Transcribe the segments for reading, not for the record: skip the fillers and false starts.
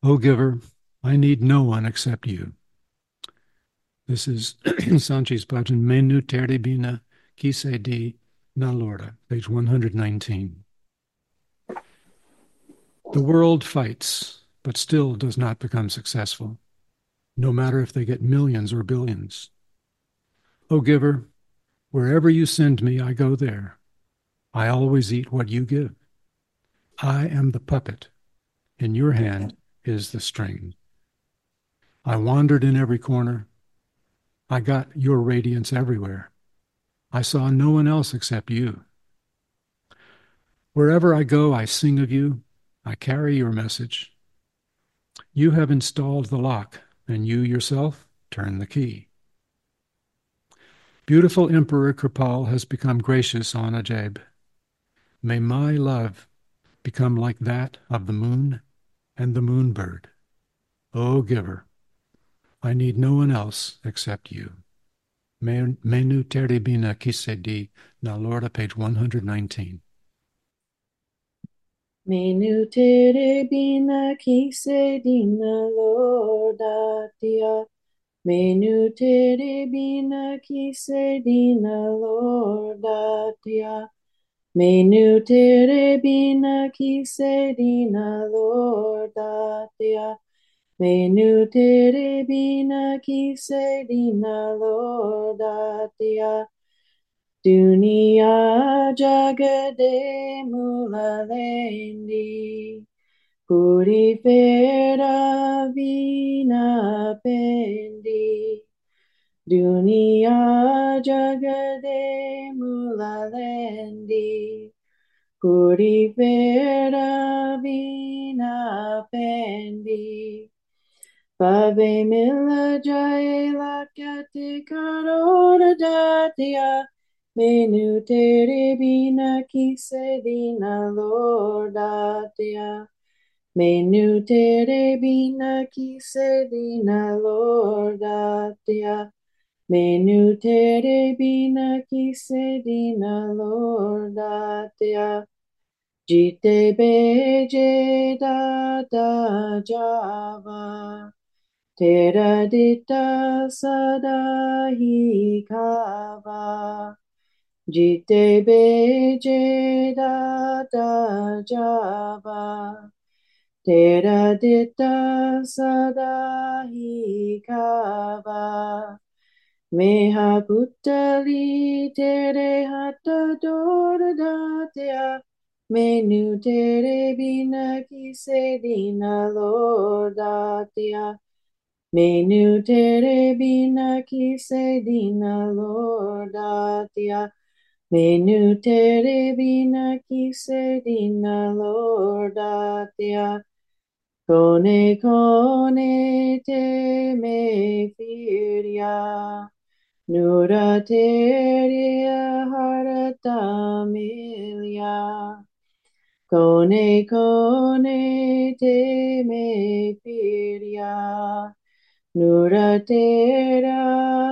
O Giver, I need no one except you. This is Sanchi's bhajan, Menu Terdi Bina Kise Di Na Lorda, page 119. The world fights, but still does not become successful, no matter if they get millions or billions. O Giver, wherever you send me, I go there. I always eat what you give. I am the puppet. In your hand is the string. I wandered in every corner. I got your radiance everywhere. I saw no one else except you. Wherever I go, I sing of you. I carry your message. You have installed the lock, and you yourself turn the key. Beautiful Emperor Kripal has become gracious on Ajab. May my love become like that of the moon and the moonbird. O Giver, I need no one else except you. Menu Teribina Kisedi, Na Lorda, page 119. Menu tere bina kise dina lorda dia. Menu tere bina kise dina lorda dia. Menu tere bina kise dina lorda dia. Menu tere bina kise dina lorda dia. Dunia jagade mulalendi. Purifera vina pendi. Dunia jagade mulalendi. Purifera vina pendi. Pave mila jaya lakate karora datia. Menu tere bina kise dina lordatia. Menu tere bina kise dina lordatia. Menu tere bina kise dina lordatia. Jite beje da da java. Teradita sadahi kava. Jite beje da da java. Teradita sadahi kava. Meha putali tere hata dora datia. Menu tere bina kise dina lordatia. Menu tere bina kise dina lordatia. Menu tere bina kise dina lordatia. Kone kone te me firia. Nura teria haratamilia. Kone kone te me firia. Nuratera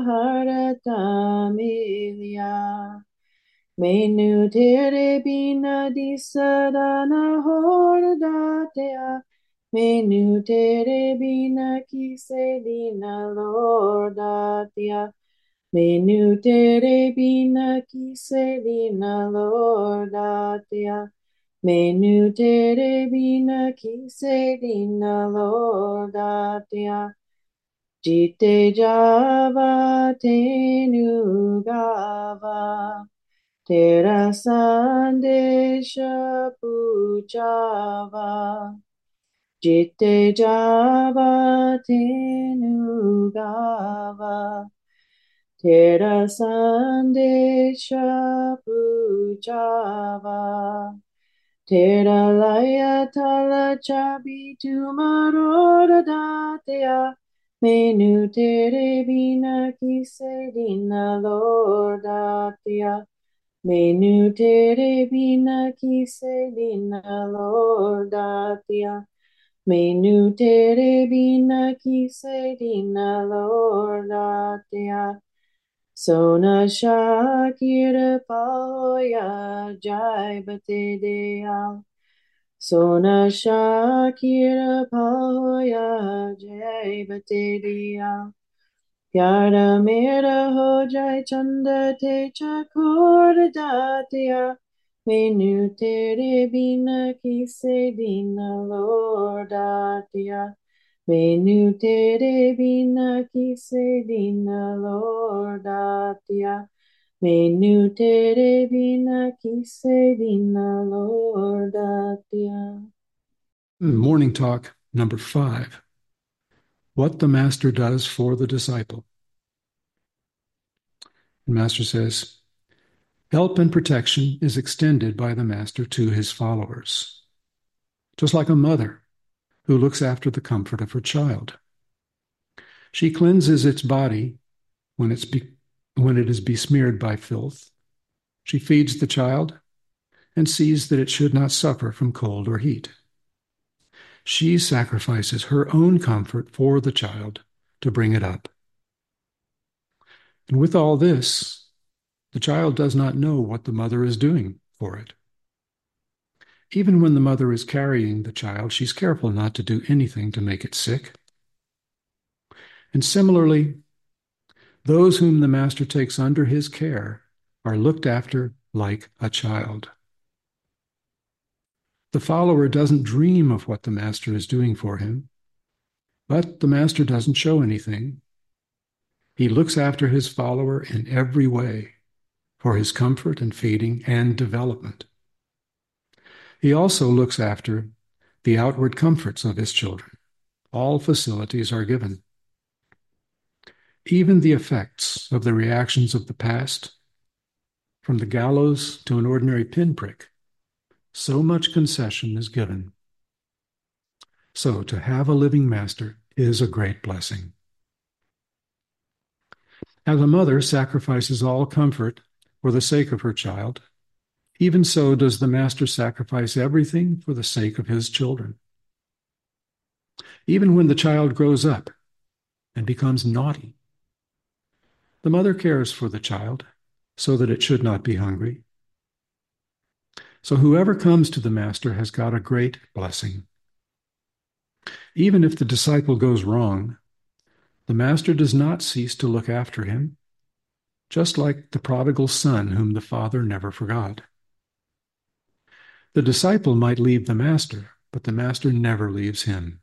haratamilia. Menu tere bina disadana hordatea. Menu tere bina kise dina lordatia. Menu tere bina kise dina lordatia. Menu tere bina kise dina lordatia. Jite java tenu gava. Tera sandesha puchava. Jite java tenu gava. Tera sandesha puchava. Tera laya tala chabi tumarora datea. Menu tere bina kise dina lordatia. Menu tere bina kise dina lordatia. Menu tere bina kise dina lordatia. Sona Shakira Pahoya Jai Bate Deyal. Sona Shakira Pahoya hoya jai batediya. Pyara mera ho jai chanda te chakur datya. Menu tere bina kise dina Lord datya. Menu tere bina kise dina Lord datya. Menu tere bina kise dina Lord datya. Morning talk number 5. What the Master does for the disciple. The Master says, help and protection is extended by the Master to his followers, just like a mother who looks after the comfort of her child. She cleanses its body when it is besmeared by filth. She feeds the child and sees that it should not suffer from cold or heat. She sacrifices her own comfort for the child to bring it up. And with all this, the child does not know what the mother is doing for it. Even when the mother is carrying the child, she's careful not to do anything to make it sick. And similarly, those whom the Master takes under his care are looked after like a child. The follower doesn't dream of what the Master is doing for him, but the Master doesn't show anything. He looks after his follower in every way for his comfort and feeding and development. He also looks after the outward comforts of his children. All facilities are given. Even the effects of the reactions of the past, from the gallows to an ordinary pinprick, so much concession is given. So to have a living Master is a great blessing. As a mother sacrifices all comfort for the sake of her child, even so does the Master sacrifice everything for the sake of his children. Even when the child grows up and becomes naughty, the mother cares for the child so that it should not be hungry. So whoever comes to the Master has got a great blessing. Even if the disciple goes wrong, the Master does not cease to look after him, just like the prodigal son whom the father never forgot. The disciple might leave the Master, but the Master never leaves him.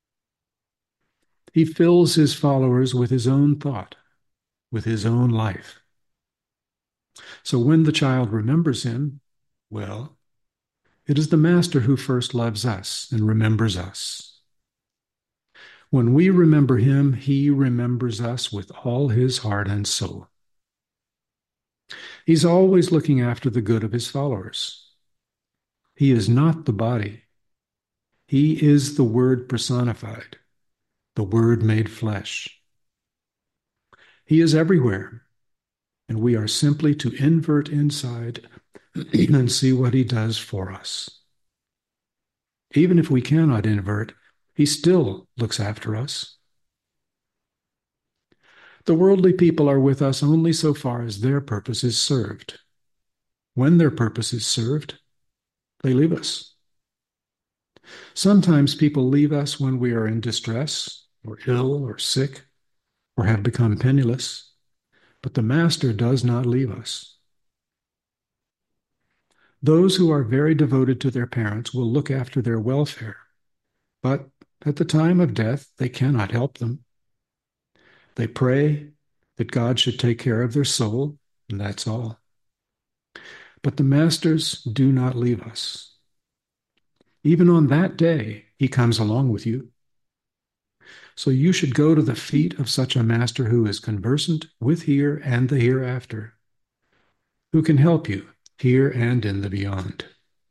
He fills his followers with his own thought, with his own life. So when the child remembers him, well, it is the Master who first loves us and remembers us. When we remember him, he remembers us with all his heart and soul. He's always looking after the good of his followers. He is not the body. He is the Word personified, the Word made flesh. He is everywhere, and we are simply to invert inside and see what he does for us. Even if we cannot invert, he still looks after us. The worldly people are with us only so far as their purpose is served. When their purpose is served, they leave us. Sometimes people leave us when we are in distress, or ill, or sick, or have become penniless, but the Master does not leave us. Those who are very devoted to their parents will look after their welfare, but at the time of death, they cannot help them. They pray that God should take care of their soul, and that's all. But the Masters do not leave us. Even on that day, he comes along with you. So you should go to the feet of such a Master who is conversant with here and the hereafter, who can help you here and in the beyond.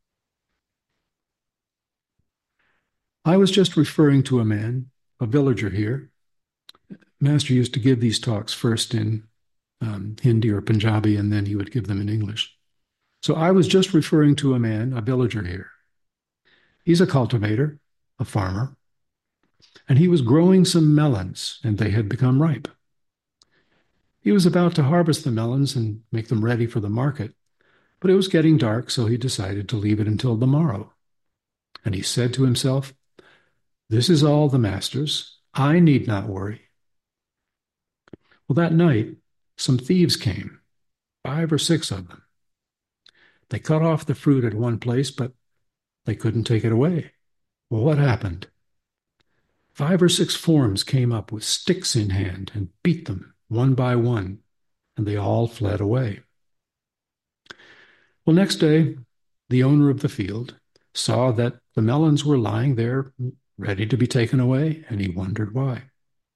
I was just referring to a man, a villager here. Master used to give these talks first in Hindi or Punjabi, and then he would give them in English. So I was just referring to a man, a villager here. He's a cultivator, a farmer, and he was growing some melons, and they had become ripe. He was about to harvest the melons and make them ready for the market, but it was getting dark, so he decided to leave it until the morrow. And he said to himself, This is all the master's. I need not worry. Well, that night, some thieves came, 5 or 6 of them. They cut off the fruit at one place, but they couldn't take it away. Well, what happened? 5 or 6 forms came up with sticks in hand and beat them one by one, and they all fled away. Well, next day, the owner of the field saw that the melons were lying there ready to be taken away, and he wondered why.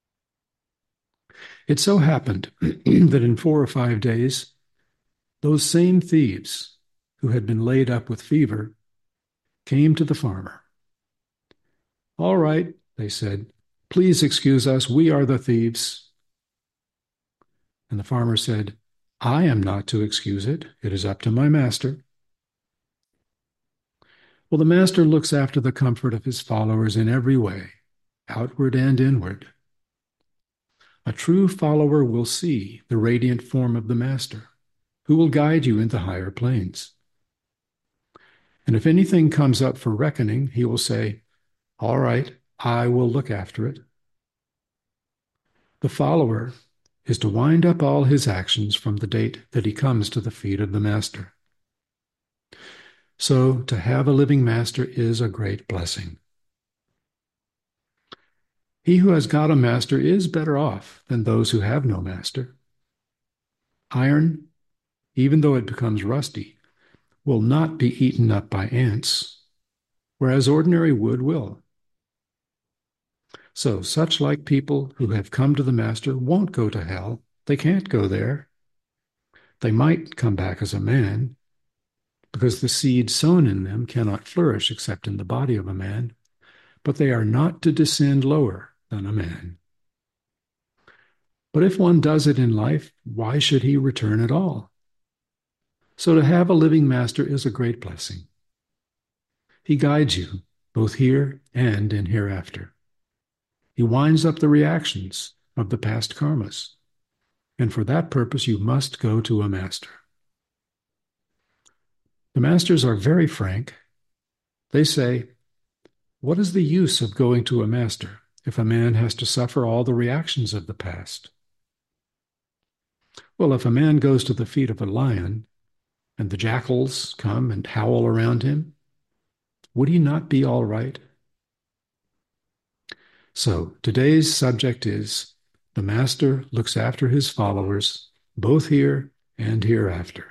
It so happened that in 4 or 5 days, those same thieves who had been laid up with fever came to the farmer. All right, they said, please excuse us, we are the thieves. And the farmer said, I am not to excuse it. It is up to my master. Well, the master looks after the comfort of his followers in every way, outward and inward. A true follower will see the radiant form of the master, who will guide you into higher planes. And if anything comes up for reckoning, he will say, all right, I will look after it. The follower is to wind up all his actions from the date that he comes to the feet of the master. So to have a living master is a great blessing. He who has got a master is better off than those who have no master. Iron, even though it becomes rusty, will not be eaten up by ants, whereas ordinary wood will. So such like people who have come to the master won't go to hell. They can't go there. They might come back as a man, because the seed sown in them cannot flourish except in the body of a man, but they are not to descend lower than a man. But if one does it in life, why should he return at all? So to have a living master is a great blessing. He guides you both here and in hereafter. He winds up the reactions of the past karmas, and for that purpose you must go to a master. The masters are very frank. They say, what is the use of going to a master if a man has to suffer all the reactions of the past? Well, if a man goes to the feet of a lion and the jackals come and howl around him, would he not be all right? So today's subject is the master looks after his followers, both here and hereafter.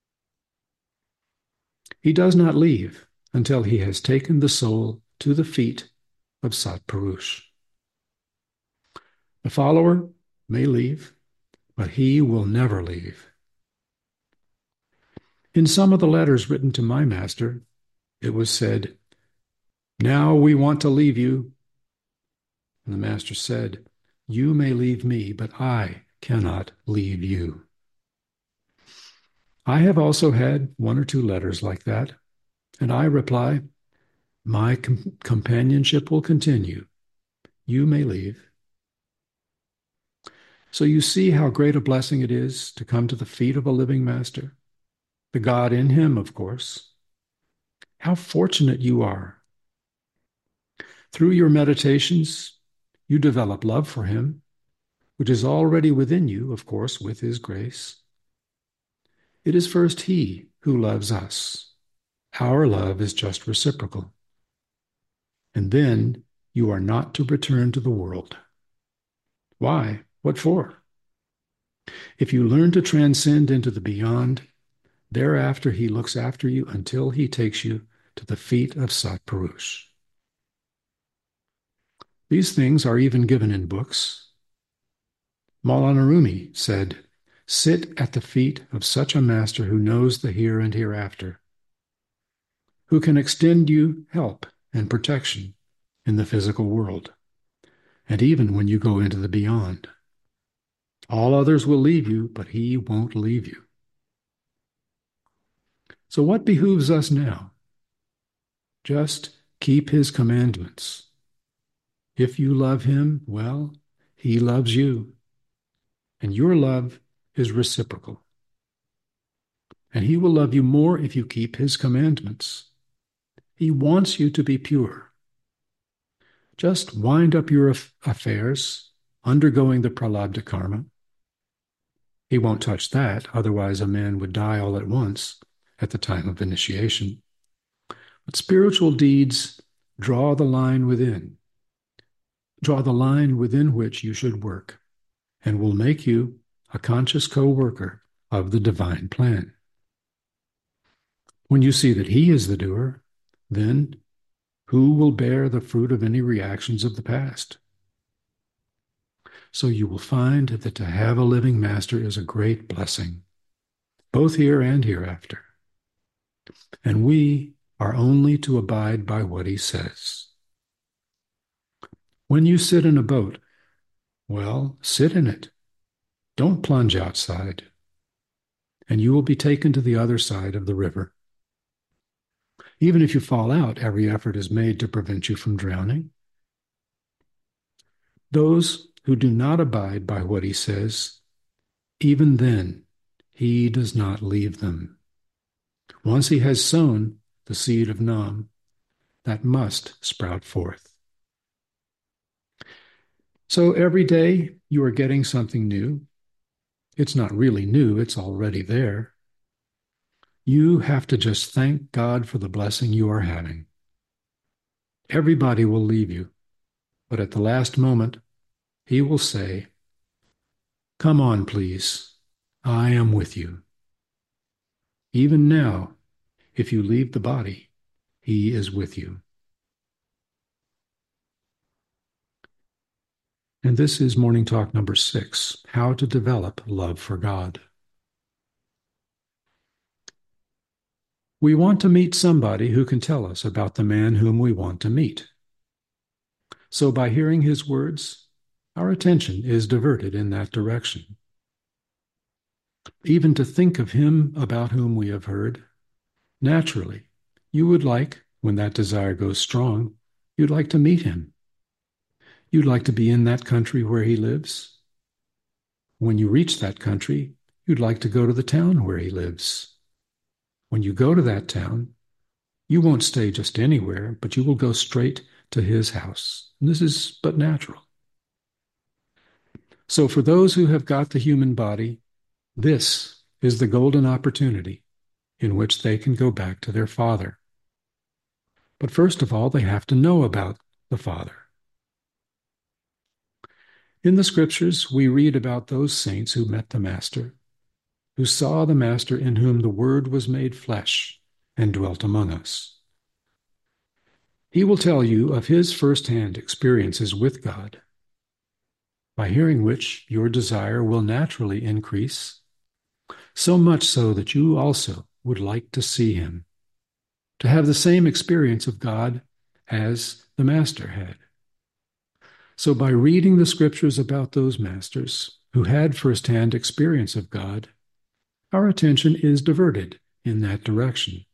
He does not leave until he has taken the soul to the feet of Satpurush. The follower may leave, but he will never leave. In some of the letters written to my master, it was said, now we want to leave you. And the master said, you may leave me, but I cannot leave you. I have also had 1 or 2 letters like that, and I reply, my companionship will continue. You may leave. So you see how great a blessing it is to come to the feet of a living master, the God in him, of course. How fortunate you are. Through your meditations, you develop love for him, which is already within you, of course, with his grace. It is first he who loves us. Our love is just reciprocal. And then you are not to return to the world. Why? What for? If you learn to transcend into the beyond, thereafter he looks after you until he takes you to the feet of Satpurush. These things are even given in books. Maulana Rumi said, sit at the feet of such a master who knows the here and hereafter, who can extend you help and protection in the physical world, and even when you go into the beyond. All others will leave you, but he won't leave you. So what behooves us now? Just keep his commandments. If you love him, well, he loves you. And your love is reciprocal. And he will love you more if you keep his commandments. He wants you to be pure. Just wind up your affairs, undergoing the pralabdha karma. He won't touch that, otherwise a man would die all at once at the time of initiation. But spiritual deeds draw the line within, which you should work, and will make you a conscious co-worker of the divine plan. When you see that he is the doer, then who will bear the fruit of any reactions of the past? So you will find that to have a living master is a great blessing, both here and hereafter. And we are only to abide by what he says. When you sit in a boat, well, sit in it. Don't plunge outside, and you will be taken to the other side of the river. Even if you fall out, every effort is made to prevent you from drowning. Those who do not abide by what he says, even then, he does not leave them. Once he has sown the seed of Nam, that must sprout forth. So every day you are getting something new. It's not really new, it's already there. You have to just thank God for the blessing you are having. Everybody will leave you, but at the last moment, he will say, "Come on, please. I am with you." Even now, if you leave the body, he is with you. And this is Morning Talk number 6, How to Develop Love for God. We want to meet somebody who can tell us about the man whom we want to meet. So by hearing his words, our attention is diverted in that direction. Even to think of him about whom we have heard, naturally, you would like, when that desire goes strong, you'd like to meet him. You'd like to be in that country where he lives. When you reach that country, you'd like to go to the town where he lives. When you go to that town, you won't stay just anywhere, but you will go straight to his house. And this is but natural. So for those who have got the human body, this is the golden opportunity in which they can go back to their Father. But first of all, they have to know about the Father. In the scriptures, we read about those saints who met the Master, who saw the Master in whom the Word was made flesh and dwelt among us. He will tell you of his first-hand experiences with God, by hearing which your desire will naturally increase, so much so that you also would like to see him, to have the same experience of God as the Master had. So by reading the scriptures about those masters who had first-hand experience of God, our attention is diverted in that direction.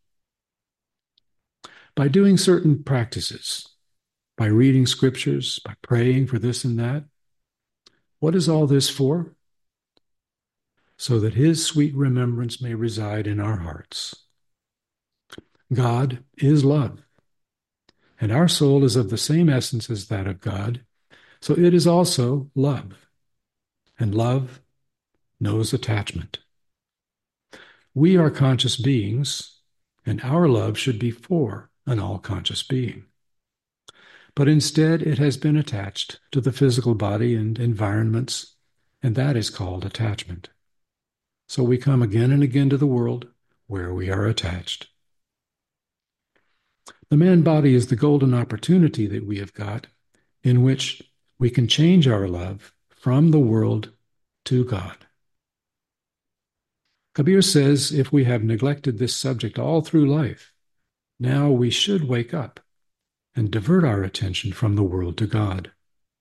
By doing certain practices, by reading scriptures, by praying for this and that, what is all this for? So that his sweet remembrance may reside in our hearts. God is love, and our soul is of the same essence as that of God, so it is also love, and love knows attachment. We are conscious beings, and our love should be for an all-conscious being. But instead, it has been attached to the physical body and environments, and that is called attachment. So we come again and again to the world where we are attached. The man body is the golden opportunity that we have got in which we can change our love from the world to God. Kabir says if we have neglected this subject all through life, now we should wake up and divert our attention from the world to God.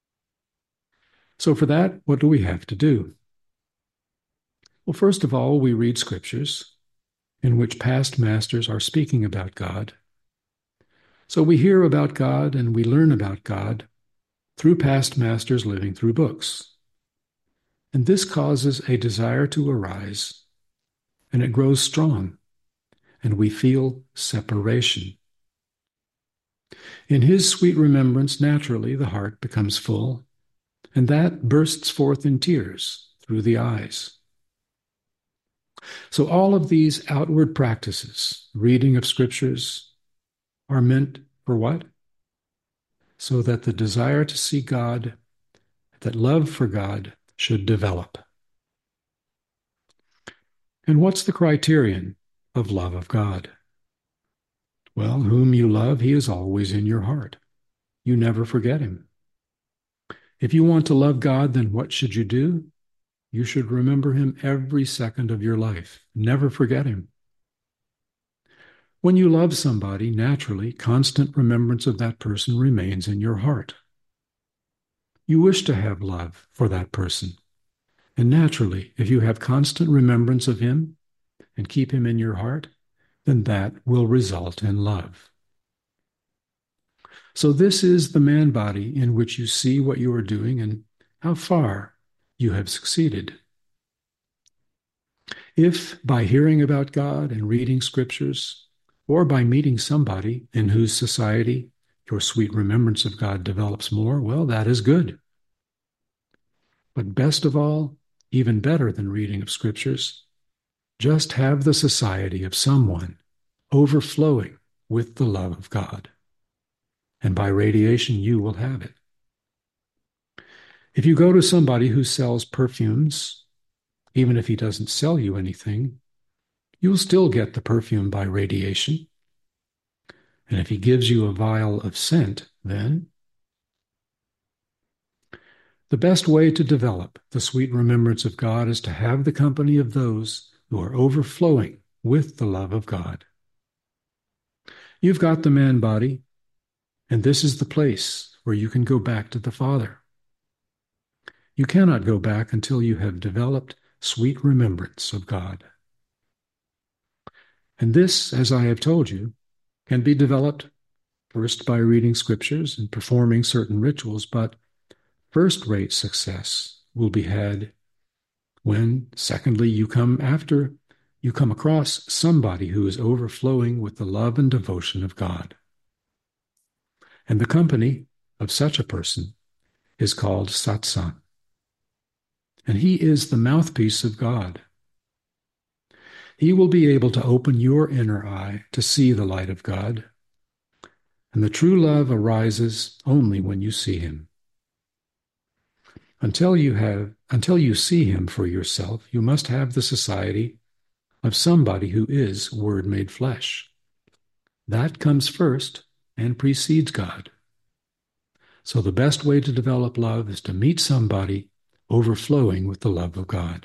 So for that, what do we have to do? Well, first of all, we read scriptures in which past masters are speaking about God. So we hear about God and we learn about God through past masters living through books. And this causes a desire to arise, and it grows strong, and we feel separation. In his sweet remembrance, naturally, the heart becomes full, and that bursts forth in tears through the eyes. So all of these outward practices, reading of scriptures, are meant for what? So that the desire to see God, that love for God, should develop. And what's the criterion of love of God? Well, whom you love, he is always in your heart. You never forget him. If you want to love God, then what should you do? You should remember him every second of your life. Never forget him. When you love somebody, naturally, constant remembrance of that person remains in your heart. You wish to have love for that person. And naturally, if you have constant remembrance of him and keep him in your heart, then that will result in love. So this is the man body in which you see what you are doing and how far you have succeeded. If by hearing about God and reading scriptures, or by meeting somebody in whose society your sweet remembrance of God develops more, well, that is good. But best of all, even better than reading of scriptures, just have the society of someone overflowing with the love of God. And by radiation, you will have it. If you go to somebody who sells perfumes, even if he doesn't sell you anything, you'll still get the perfume by radiation. And if he gives you a vial of scent, then the best way to develop the sweet remembrance of God is to have the company of those who are overflowing with the love of God. You've got the man body, and this is the place where you can go back to the Father. You cannot go back until you have developed sweet remembrance of God. And this, as I have told you, can be developed first by reading scriptures and performing certain rituals, but first-rate success will be had when, secondly, you come across somebody who is overflowing with the love and devotion of God. And the company of such a person is called satsang. And he is the mouthpiece of God. He will be able to open your inner eye to see the light of God. And the true love arises only when you see him. Until you see him for yourself, you must have the society of somebody who is Word made flesh. That comes first and precedes God. So the best way to develop love is to meet somebody overflowing with the love of God.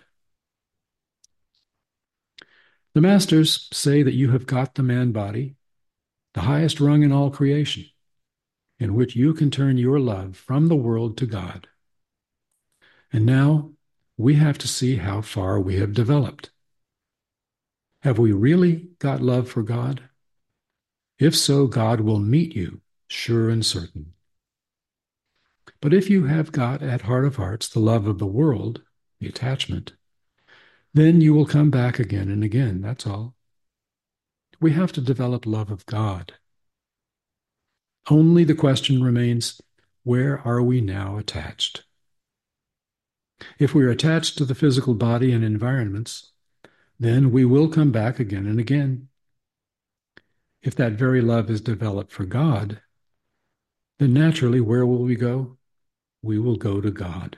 The masters say that you have got the man body, the highest rung in all creation, in which you can turn your love from the world to God. And now we have to see how far we have developed. Have we really got love for God? If so, God will meet you, sure and certain. But if you have got at heart of hearts the love of the world, the attachment, then you will come back again and again, that's all. We have to develop love of God. Only the question remains, where are we now attached? If we are attached to the physical body and environments, then we will come back again and again. If that very love is developed for God, then naturally, where will we go? We will go to God.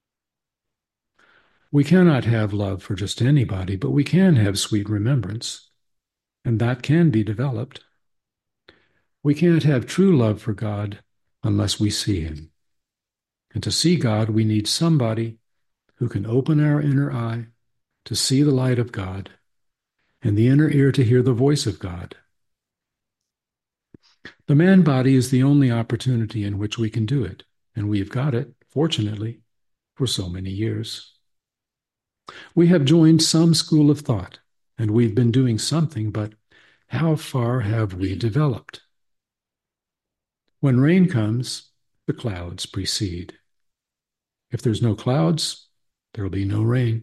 We cannot have love for just anybody, but we can have sweet remembrance, and that can be developed. We can't have true love for God unless we see him. And to see God, we need somebody who can open our inner eye to see the light of God and the inner ear to hear the voice of God. The man body is the only opportunity in which we can do it, and we've got it, fortunately, for so many years. We have joined some school of thought, and we've been doing something, but how far have we developed? When rain comes, the clouds precede. If there's no clouds, there'll be no rain.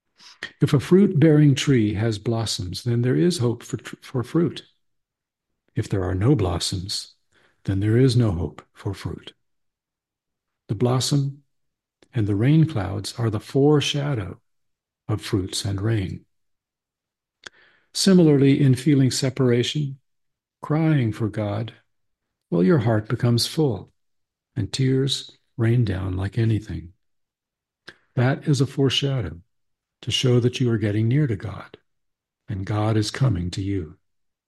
If a fruit-bearing tree has blossoms, then there is hope for fruit. If there are no blossoms, then there is no hope for fruit. The blossom and the rain clouds are the foreshadow of fruits and rain. Similarly, in feeling separation, crying for God, well, your heart becomes full and tears rain down like anything. That is a foreshadow to show that you are getting near to God and God is coming to you.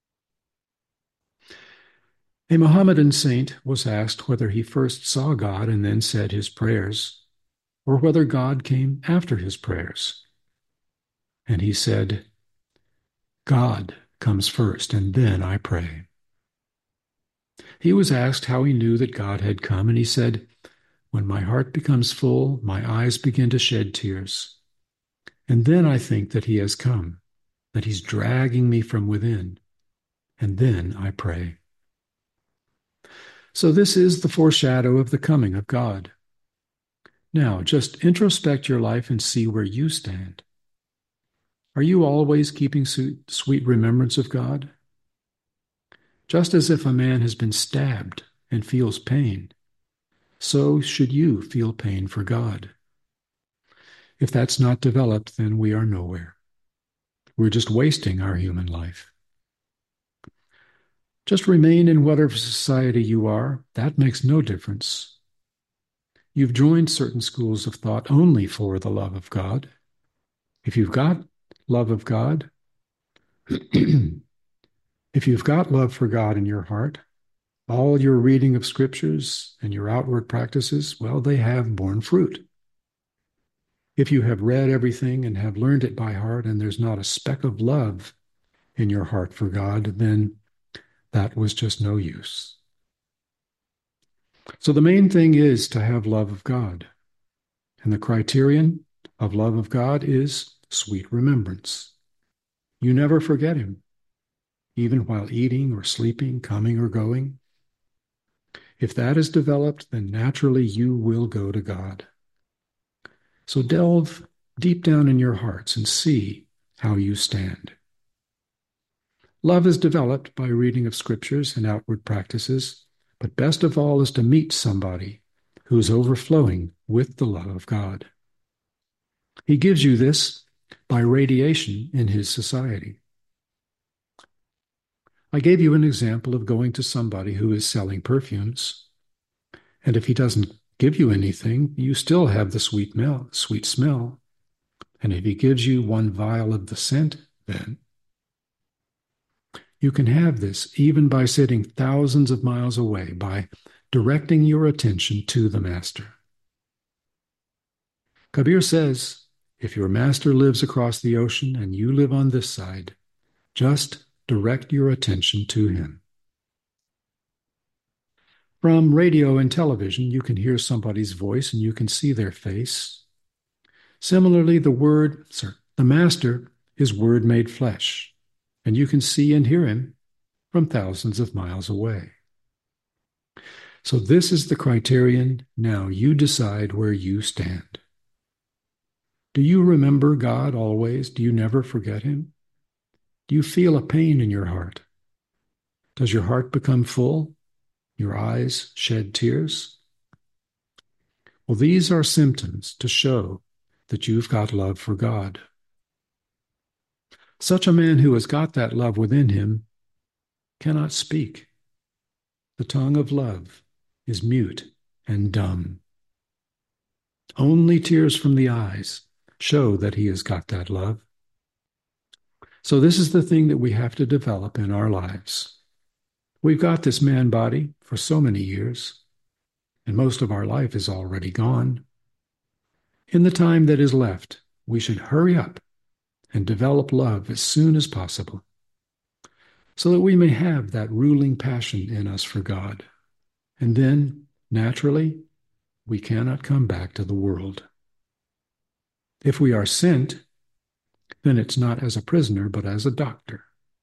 A Mohammedan saint was asked whether he first saw God and then said his prayers, or whether God came after his prayers. And he said, God comes first, and then I pray. He was asked how he knew that God had come, and he said, when my heart becomes full, my eyes begin to shed tears. And then I think that he has come, that he's dragging me from within. And then I pray. So this is the foreshadow of the coming of God. Now, just introspect your life and see where you stand. Are you always keeping sweet remembrance of God? Just as if a man has been stabbed and feels pain, so should you feel pain for God. If that's not developed, then we are nowhere. We're just wasting our human life. Just remain in whatever society you are. That makes no difference. You've joined certain schools of thought only for the love of God. If you've got love of God, if you've got love for God in your heart, all your reading of scriptures and your outward practices, well, they have borne fruit. If you have read everything and have learned it by heart and there's not a speck of love in your heart for God, then that was just no use. So the main thing is to have love of God. And the criterion of love of God is sweet remembrance. You never forget him, even while eating or sleeping, coming or going. If that is developed, then naturally you will go to God. So delve deep down in your hearts and see how you stand. Love is developed by reading of scriptures and outward practices, but best of all is to meet somebody who is overflowing with the love of God. He gives you this by radiation in his society. I gave you an example of going to somebody who is selling perfumes, and if he doesn't give you anything, you still have the sweet smell. And if he gives you one vial of the scent, then you can have this even by sitting thousands of miles away, by directing your attention to the Master. Kabir says, if your Master lives across the ocean and you live on this side, just direct your attention to him. From radio and television, you can hear somebody's voice and you can see their face. Similarly, the Master is Word made flesh, and you can see and hear him from thousands of miles away. So this is the criterion. Now you decide where you stand. Do you remember God always? Do you never forget him? Do you feel a pain in your heart? Does your heart become full? Your eyes shed tears? Well, these are symptoms to show that you've got love for God. Such a man who has got that love within him cannot speak. The tongue of love is mute and dumb. Only tears from the eyes show that he has got that love. So this is the thing that we have to develop in our lives. We've got this man body for so many years, and most of our life is already gone. In the time that is left, we should hurry up and develop love as soon as possible, so that we may have that ruling passion in us for God. And then, naturally, we cannot come back to the world. If we are sent, then it's not as a prisoner, but as a doctor.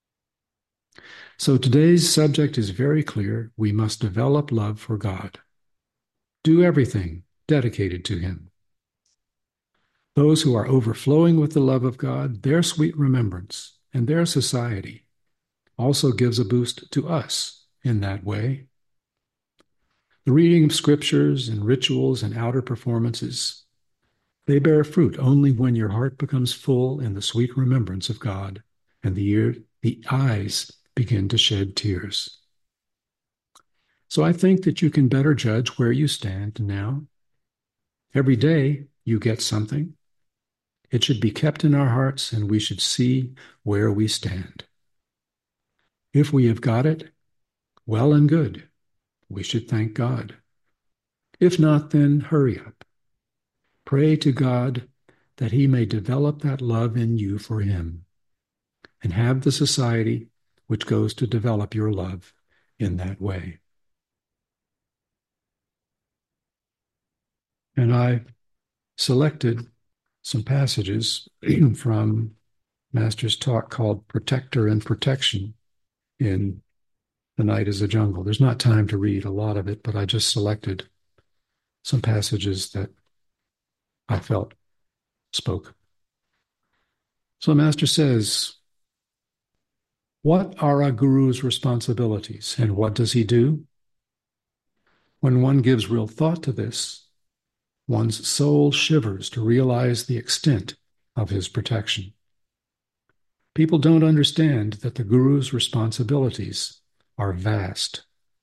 So today's subject is very clear. We must develop love for God. Do everything dedicated to him. Those who are overflowing with the love of God, their sweet remembrance and their society also gives a boost to us in that way. The reading of scriptures and rituals and outer performances, they bear fruit only when your heart becomes full in the sweet remembrance of God and the eyes begin to shed tears. So I think that you can better judge where you stand now. Every day you get something. It should be kept in our hearts and we should see where we stand. If we have got it, well and good. We should thank God. If not, then hurry up. Pray to God that He may develop that love in you for Him and have the society which goes to develop your love in that way. And I selected some passages from Master's talk called Protector and Protection in The Night is a Jungle. There's not time to read a lot of it, but I just selected some passages that I felt spoke. So the Master says, what are a guru's responsibilities and what does he do? When one gives real thought to this, one's soul shivers to realize the extent of his protection. People don't understand that the guru's responsibilities are vast.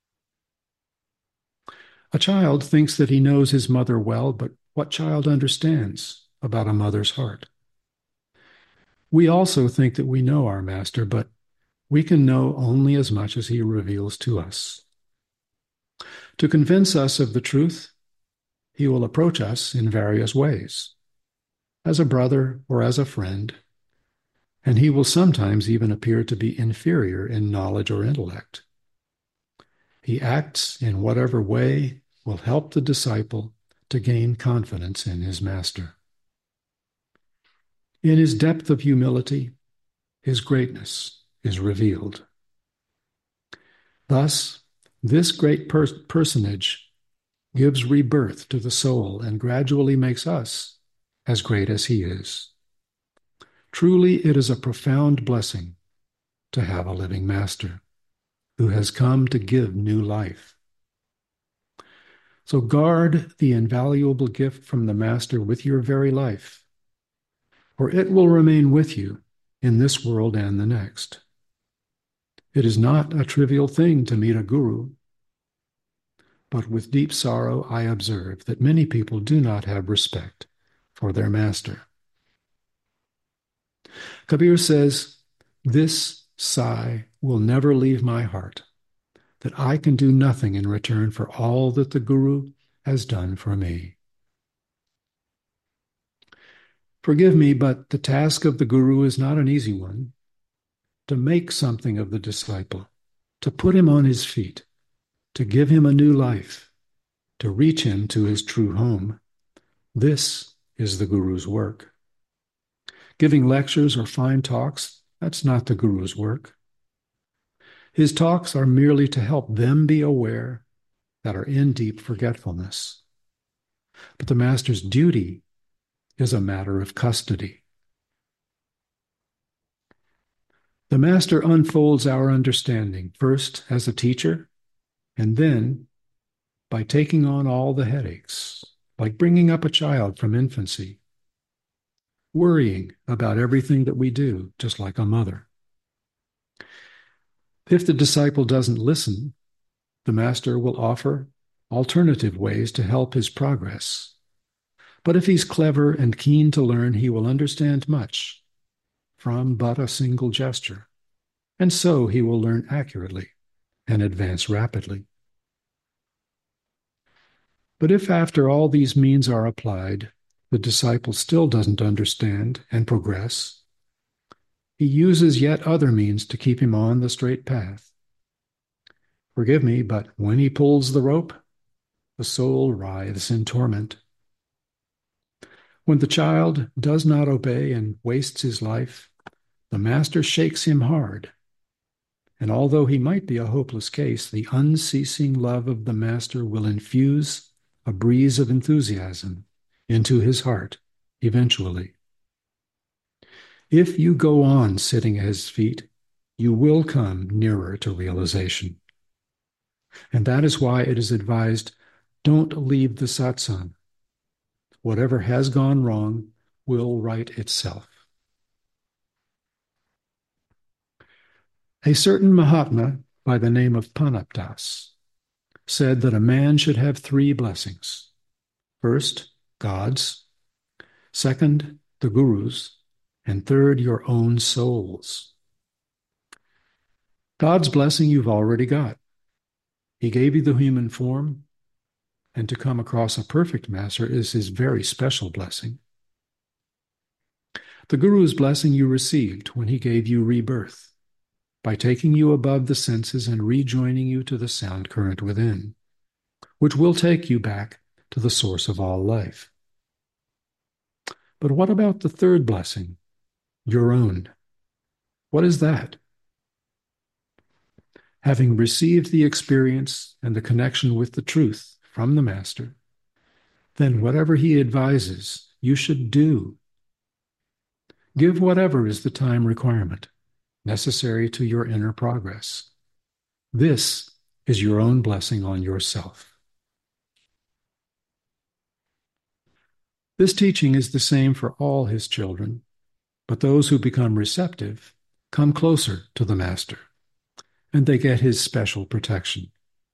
A child thinks that he knows his mother well, but what child understands about a mother's heart? We also think that we know our master, but we can know only as much as he reveals to us. To convince us of the truth, he will approach us in various ways, as a brother or as a friend, and he will sometimes even appear to be inferior in knowledge or intellect. He acts in whatever way will help the disciple to gain confidence in his master. In his depth of humility, his greatness is revealed. Thus, this great personage gives rebirth to the soul and gradually makes us as great as he is. Truly, it is a profound blessing to have a living master who has come to give new life. So guard the invaluable gift from the master with your very life, for it will remain with you in this world and the next. It is not a trivial thing to meet a guru, but with deep sorrow I observe that many people do not have respect for their master. Kabir says, this sigh will never leave my heart, that I can do nothing in return for all that the Guru has done for me. Forgive me, but the task of the Guru is not an easy one. To make something of the disciple, to put him on his feet, to give him a new life, to reach him to his true home. This is the Guru's work. Giving lectures or fine talks, that's not the Guru's work. His talks are merely to help them be aware that are in deep forgetfulness. But the Master's duty is a matter of custody. The Master unfolds our understanding, first as a teacher, and then by taking on all the headaches, like bringing up a child from infancy, worrying about everything that we do, just like a mother. If the disciple doesn't listen, the Master will offer alternative ways to help his progress. But if he's clever and keen to learn, he will understand much from but a single gesture, and so he will learn accurately and advance rapidly. But if after all these means are applied, the disciple still doesn't understand and progress, he uses yet other means to keep him on the straight path. Forgive me, but when he pulls the rope, the soul writhes in torment. When the child does not obey and wastes his life, the Master shakes him hard. And although he might be a hopeless case, the unceasing love of the Master will infuse a breeze of enthusiasm into his heart eventually. If you go on sitting at his feet, you will come nearer to realization. And that is why it is advised, don't leave the satsang. Whatever has gone wrong will right itself. A certain Mahatma by the name of Panapdas said that a man should have three blessings. First, God's. Second, the Guru's. And third, your own soul's. God's blessing you've already got. He gave you the human form, and to come across a perfect master is his very special blessing. The Guru's blessing you received when he gave you rebirth, by taking you above the senses and rejoining you to the sound current within, which will take you back to the source of all life. But what about the third blessing, your own? What is that? Having received the experience and the connection with the truth from the Master, then whatever he advises, you should do. Give whatever is the time requirement necessary to your inner progress. This is your own blessing on yourself. This teaching is the same for all his children, but those who become receptive come closer to the Master, and they get his special protection.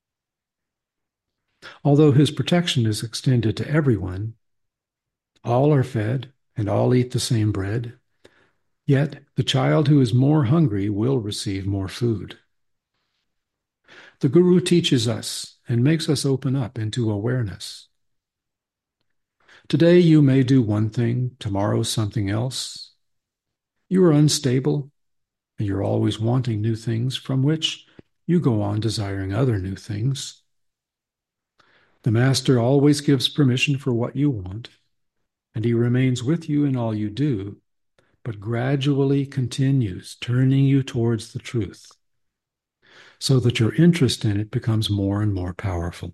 Although his protection is extended to everyone, all are fed and all eat the same bread, yet the child who is more hungry will receive more food. The Guru teaches us and makes us open up into awareness. Today you may do one thing, tomorrow something else. You are unstable, and you're always wanting new things, from which you go on desiring other new things. The Master always gives permission for what you want, and he remains with you in all you do, but gradually continues turning you towards the truth, so that your interest in it becomes more and more powerful.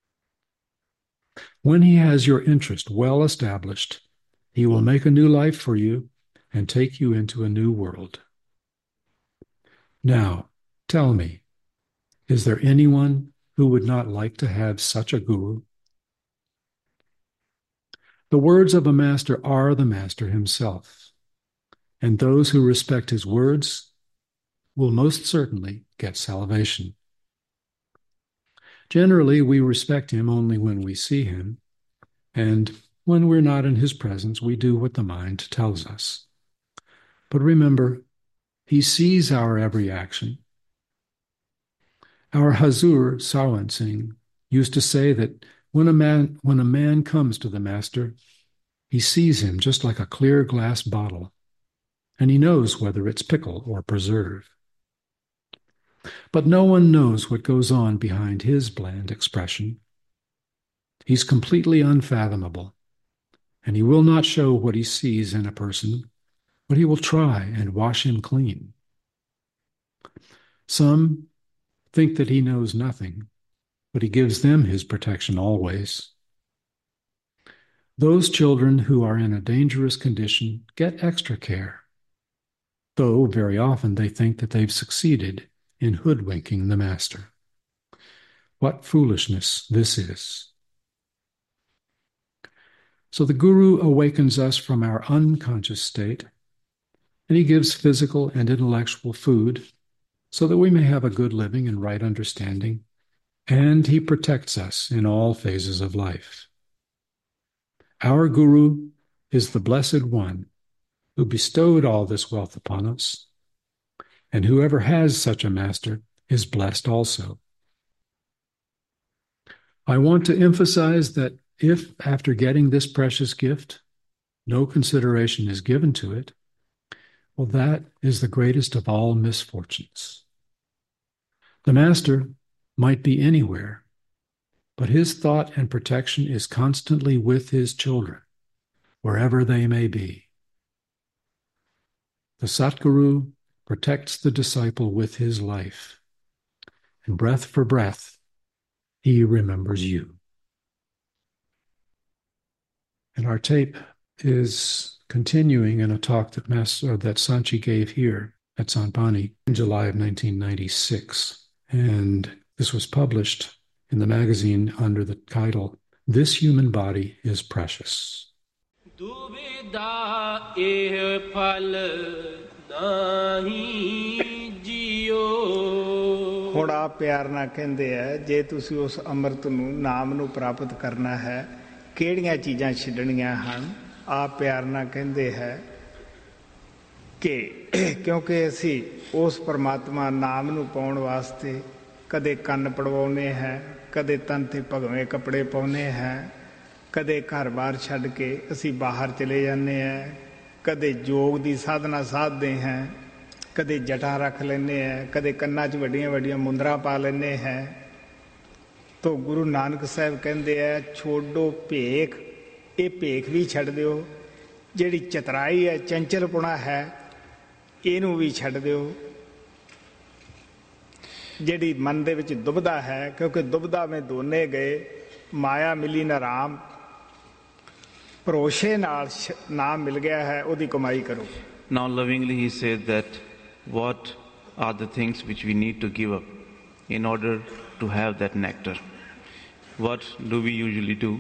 When he has your interest well established, he will make a new life for you and take you into a new world. Now, tell me, is there anyone who would not like to have such a guru? The words of a master are the master himself, and those who respect his words will most certainly get salvation. Generally, we respect him only when we see him, and when we're not in his presence, we do what the mind tells us. But remember, he sees our every action. Our Hazur Sawan Singh used to say that when a man comes to the Master, he sees him just like a clear glass bottle, and he knows whether it's pickle or preserve. But no one knows what goes on behind his bland expression. He's completely unfathomable, and he will not show what he sees in a person, but he will try and wash him clean. Some think that he knows nothing, but he gives them his protection always. Those children who are in a dangerous condition get extra care, though very often they think that they've succeeded in hoodwinking the Master. What foolishness this is. So the Guru awakens us from our unconscious state, and he gives physical and intellectual food so that we may have a good living and right understanding, and he protects us in all phases of life. Our Guru is the Blessed One who bestowed all this wealth upon us, and whoever has such a master is blessed also. I want to emphasize that if, after getting this precious gift, no consideration is given to it, well, that is the greatest of all misfortunes. The Master might be anywhere, but his thought and protection is constantly with his children, wherever they may be. The Satguru protects the disciple with his life, and breath for breath, he remembers you. And our tape is continuing in a talk that Sanchi gave here at Sanpani in July of 1996. And this was published in the magazine under the title, This Human Body is Precious. ਹੁਣ ਆ ਪਿਆਰ ਨਾਲ ਕਹਿੰਦੇ ਹੈ, ਜੇ ਤੁਸੀਂ ਉਸ ਅੰਮ੍ਰਿਤ ਨੂੰ ਨਾਮ ਨੂੰ ਪ੍ਰਾਪਤ ਕਰਨਾ ਹੈ, ਕਿਹੜੀਆਂ ਚੀਜ਼ਾਂ ਛੱਡਣੀਆਂ ਹਨ? ਆ ਪਿਆਰ ਨਾਲ ਕਹਿੰਦੇ ਹੈ ਕਿ ਕਿਉਂਕਿ ਅਸੀਂ ਉਸ ਪਰਮਾਤਮਾ ਨਾਮ ਨੂੰ ਪਾਉਣ ਵਾਸਤੇ ਕਦੇ ਕੰਨ ਪੜਵਾਉਂਦੇ ਹੈ, ਕਦੇ ਤਨ 'ਤੇ ਭਗਵੇਂ ਕੱਪੜੇ ਪਾਉਂਦੇ ਹੈ, ਕਦੇ ਘਰ-ਬਾਰ ਛੱਡ ਕੇ ਅਸੀਂ ਬਾਹਰ ਚਲੇ ਜਾਂਦੇ ਹਾਂ, ਕਦੇ ਯੋਗ ਦੀ ਸਾਧਨਾ ਸਾਧਦੇ ਹਾਂ, ਕਦੇ ਜਟਾਂ ਰੱਖ ਲੈਂਦੇ ਹੈ, ਕਦੇ ਕੰਨਾਂ 'ਚ ਵੱਡੀਆਂ ਵੱਡੀਆਂ ਮੁੰਦਰਾਂ ਪਾ ਲੈਂਦੇ ਹੈ। ਤੋ ਗੁਰੂ ਨਾਨਕ ਸਾਹਿਬ ਕਹਿੰਦੇ ਹੈ, ਛੋਡੋ ਭੇਖ, ਇਹ ਭੇਖ ਵੀ ਛੱਡ ਦਿਓ। ਜਿਹੜੀ ਚਤਰਾਈ ਹੈ, ਚੰਚਲਪੁਣਾ ਹੈ, ਇਹਨੂੰ ਵੀ ਛੱਡ ਦਿਓ। ਜਿਹੜੀ ਮਨ ਦੇ ਵਿੱਚ ਦੁਬਦਾ ਹੈ, ਕਿਉਂਕਿ ਦੁਬਦਾ ਮੈਂ ਦੋਨੇ ਗਏ, ਮਾਇਆ ਮਿਲੀ ਨਾ ਰਾਮ, ਭਰੋਸੇ ਨਾਲ ਨਾਮ ਮਿਲ ਗਿਆ ਹੈ, ਉਹਦੀ ਕਮਾਈ ਕਰੋ। Now lovingly he says that what are the things which we need to give up in order to have that nectar. What do we usually do?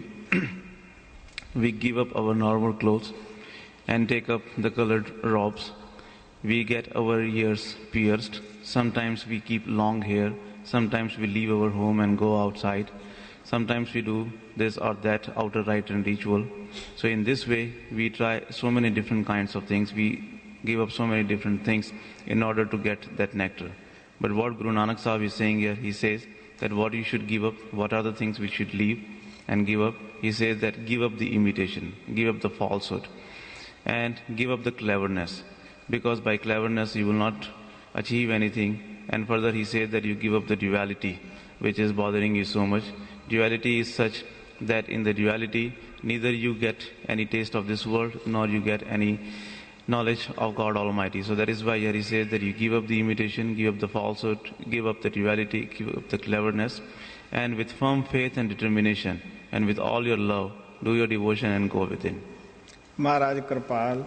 We give up our normal clothes and take up the colored robes. We get our ears pierced. Sometimes we keep long hair. Sometimes we leave our home and go outside. Sometimes we do this or that outer rite and ritual. So in this way, we try so many different kinds of things. We give up so many different things in order to get that nectar. But what Guru Nanak Sahib is saying here, he says that what you should give up, what are the things we should leave and give up. He says that give up the imitation, give up the falsehood, and give up the cleverness. Because by cleverness you will not achieve anything. And further he says that you give up the duality, which is bothering you so much. Duality is such that in the duality, neither you get any taste of this world, nor you get any knowledge of God Almighty. So that is why here he says that you give up the imitation, give up the falsehood, give up the duality, give up the cleverness, and with firm faith and determination, and with all your love, do your devotion and go within. ਮਹਾਰਾਜ ਕਿਰਪਾਲ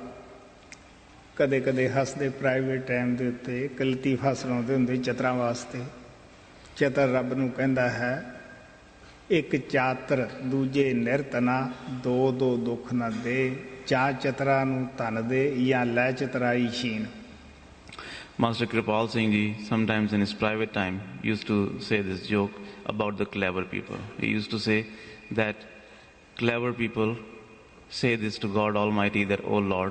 ਕਦੇ ਕਦੇ ਹੱਸਦੇ private time ਦੇ ਉੱਤੇ ਇੱਕ ਲਤੀਫਾ ਸੁਣਾਉਂਦੇ ਹੁੰਦੇ ਚਤਰਾਂ ਵਾਸਤੇ। ਚਤਰ ਰੱਬ ਨੂੰ ਕਹਿੰਦਾ ਹੈ, ਇੱਕ ਚਾਤਰ ਦੂਜੇ ਨਿਰਤਨਾ, ਦੋ ਦੋ ਦੁੱਖ ਨਾ ਦੇ, ਜਾਂ ਚਤਰਾ ਨੂੰ ਧਨ ਦੇ ਜਾਂ ਲੈ ਚਤਰਾਈ ਛੀਨ। Master Kripal Singh Ji, sometimes in his private time, used to say this joke about the clever people. He used to say that clever people say this to God Almighty, that, "Oh Lord,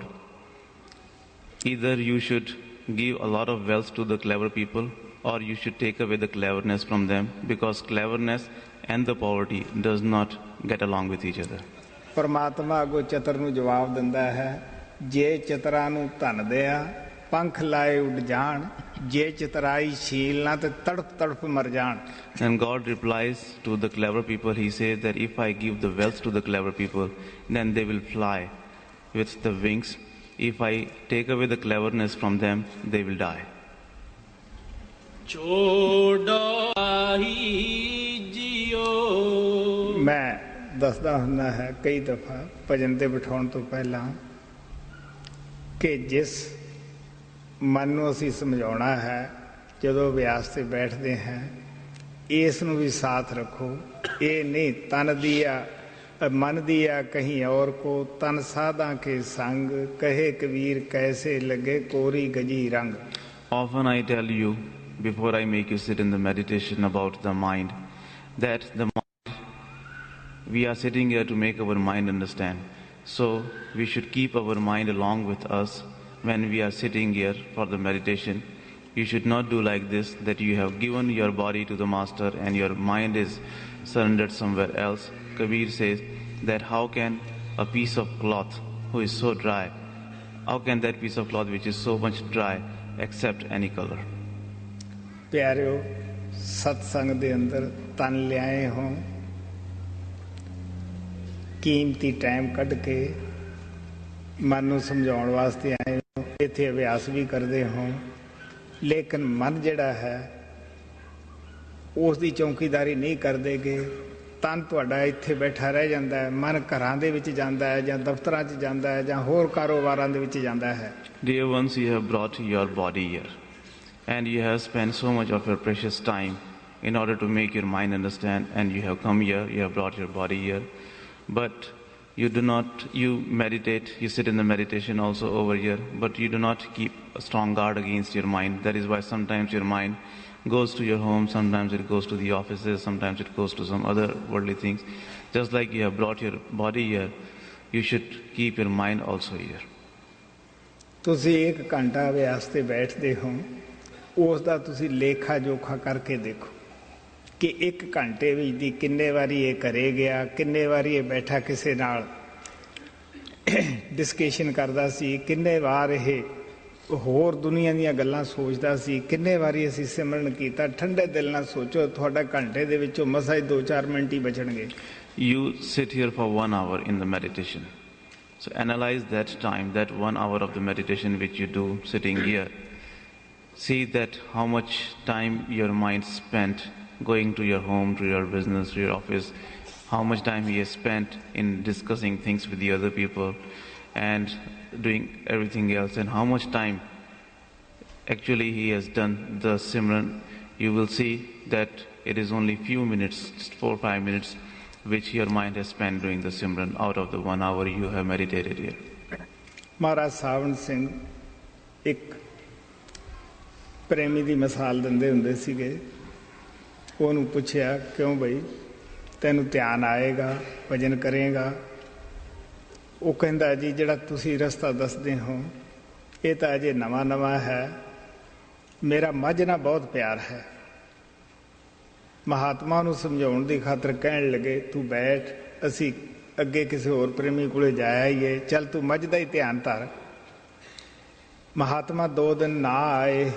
either you should give a lot of wealth to the clever people, or you should take away the cleverness from them, because cleverness and the poverty does not get along with each other." ਪਰਮਾਤਮਾ ਅੱਗੋਂ ਚਤਰ ਨੂੰ ਜਵਾਬ ਦਿੰਦਾ ਹੈ, ਜੇ ਚਤਰਾਂ ਨੂੰ ਧਨ ਦਿਆ ਪੰਖ ਲਾਏ ਉੱਡ ਜਾਣ, ਜੇ ਚਤਰਾਈ ਛੀਲ ਨਾ ਤੇ ਤੜਪ ਤੜਪ ਮਰ ਜਾਣ। And God replies to the clever people, he says that if I give the wealth to the clever people, then they will fly with the wings. If I take away the cleverness from them, they will die. ਮੈਂ ਦੱਸਦਾ ਹੁੰਦਾ ਹੈ ਕਈ ਦਫਾ ਭਜਨ ਤੇ ਬਿਠਾਉਣ ਤੋਂ ਪਹਿਲਾਂ ਕਿ ਜਿਸ ਮਨ ਨੂੰ ਅਸੀਂ ਸਮਝਾਉਣਾ ਹੈ, ਜਦੋਂ ਅਭਿਆਸ ਤੇ ਬੈਠਦੇ ਹਾਂ, ਇਸ ਨੂੰ ਵੀ ਸਾਥ ਰੱਖੋ। ਇਹ ਨਹੀਂ ਤਨ ਦੀਆ मन दिया कहीं और को, तन साधा के संग, कहे कबीर कैसे लगे कोरी गजी रंग। Often I tell you, before I make you sit in the meditation about the mind, that the mind, we are sitting here to make our mind understand. So we should keep our mind along with us when we are sitting here for the meditation. You should not do like this, that you have given your body to the master and your mind is surrendered somewhere else. Kabir says that how can a piece of cloth who is so dry, how can that piece of cloth which is so much dry accept any color? प्यारियो, सत्संग दे अंदर तन लियाए हो, कीमती time कढ़ के मन नूं समझाउण वास्ते आए हो, इत्थे अभ्यास भी करदे हो, लेकिन मन जिहड़ा है उस दी चौकीदारी नहीं करदेगे। ਤਨ ਤੁਹਾਡਾ ਇੱਥੇ ਬੈਠਾ ਰਹਿ ਜਾਂਦਾ ਹੈ, ਮਨ ਘਰਾਂ ਦੇ ਵਿੱਚ ਜਾਂਦਾ ਹੈ ਜਾਂ ਦਫ਼ਤਰਾਂ 'ਚ ਜਾਂਦਾ ਹੈ ਜਾਂ ਹੋਰ ਕਾਰੋਬਾਰਾਂ ਦੇ ਵਿੱਚ ਜਾਂਦਾ ਹੈ। Dear ones, you have brought your body here and you have spent so much of your precious time in order to make your mind understand, and you have come here, you have brought your body here, but you do not, you meditate, you sit in the meditation also over here, but you do not keep a strong guard against your mind. That is why sometimes your mind goes to your home, sometimes it goes to the offices, sometimes it goes to some other worldly things. Just like you have brought your body here, you should keep your mind also here. ਤੁਸੀਂ 1 ਘੰਟਾ ਅਭਿਆਸ ਤੇ ਬੈਠਦੇ ਹੋ, ਉਸ ਦਾ ਤੁਸੀਂ ਲੇਖਾ ਜੋਖਾ ਕਰਕੇ ਦੇਖੋ ਕਿ 1 ਘੰਟੇ ਵਿੱਚ ਦੀ ਕਿੰਨੇ ਵਾਰੀ ਇਹ ਘਰੇ ਗਿਆ, ਕਿੰਨੇ ਵਾਰੀ ਇਹ ਬੈਠਾ ਕਿਸੇ ਨਾਲ ਡਿਸਕਸ਼ਨ ਕਰਦਾ ਸੀ, ਕਿੰਨੇ ਵਾਰ ਇਹ ਹੋਰ ਦੁਨੀਆ ਦੀਆਂ ਗੱਲਾਂ ਸੋਚਦਾ ਸੀ, ਕਿੰਨੇ ਵਾਰੀ ਅਸੀਂ ਸਿਮਰਨ ਕੀਤਾ। ਠੰਡੇ ਦਿਲ ਨਾਲ ਸੋਚੋ, ਤੁਹਾਡਾ ਘੰਟੇ ਦੇ ਵਿੱਚੋਂ ਮਸਾਂ ਹੀ 2-4 ਮਿੰਟ ਹੀ ਬਚਣਗੇ। You sit here for 1 hour in the meditation. So analyze that time, that 1 hour of the meditation which you do sitting here. See that how much time your mind spent going to your home, to your business, to your office, how much time he has spent in discussing things with the other people and doing everything else, and how much time actually he has done the Simran. You will see that it is only few minutes, just 4-5 minutes, which your mind has spent doing the Simran out of the 1 hour you have meditated here. Maharaj Savan Singh ਇੱਕ ਪ੍ਰੇਮੀ ਦੀ ਮਿਸਾਲ ਦਿੰਦੇ ਹੁੰਦੇ ਸੀਗੇ। ਉਹਨੂੰ ਪੁੱਛਿਆ, ਕਿਉਂ ਬਈ ਤੈਨੂੰ ਧਿਆਨ ਆਏਗਾ, ਭਜਨ ਕਰੇਗਾ? ਉਹ ਕਹਿੰਦਾ, ਜੀ ਜਿਹੜਾ ਤੁਸੀਂ ਰਸਤਾ ਦੱਸਦੇ ਹੋ ਇਹ ਤਾਂ ਅਜੇ ਨਵਾਂ ਨਵਾਂ ਹੈ, ਮੇਰਾ ਮੱਝ ਨਾਲ ਬਹੁਤ ਪਿਆਰ ਹੈ। ਮਹਾਤਮਾ ਨੂੰ ਸਮਝਾਉਣ ਦੀ ਖਾਤਰ ਕਹਿਣ ਲੱਗੇ, ਤੂੰ ਬੈਠ, ਅਸੀਂ ਅੱਗੇ ਕਿਸੇ ਹੋਰ ਪ੍ਰੇਮੀ ਕੋਲੇ ਜਾਇਆ ਹੀ ਹੈ, ਚੱਲ ਤੂੰ ਮੱਝ ਦਾ ਹੀ ਧਿਆਨ ਧਰ। ਮਹਾਤਮਾ 2 ਦਿਨ ਨਾ ਆਏ।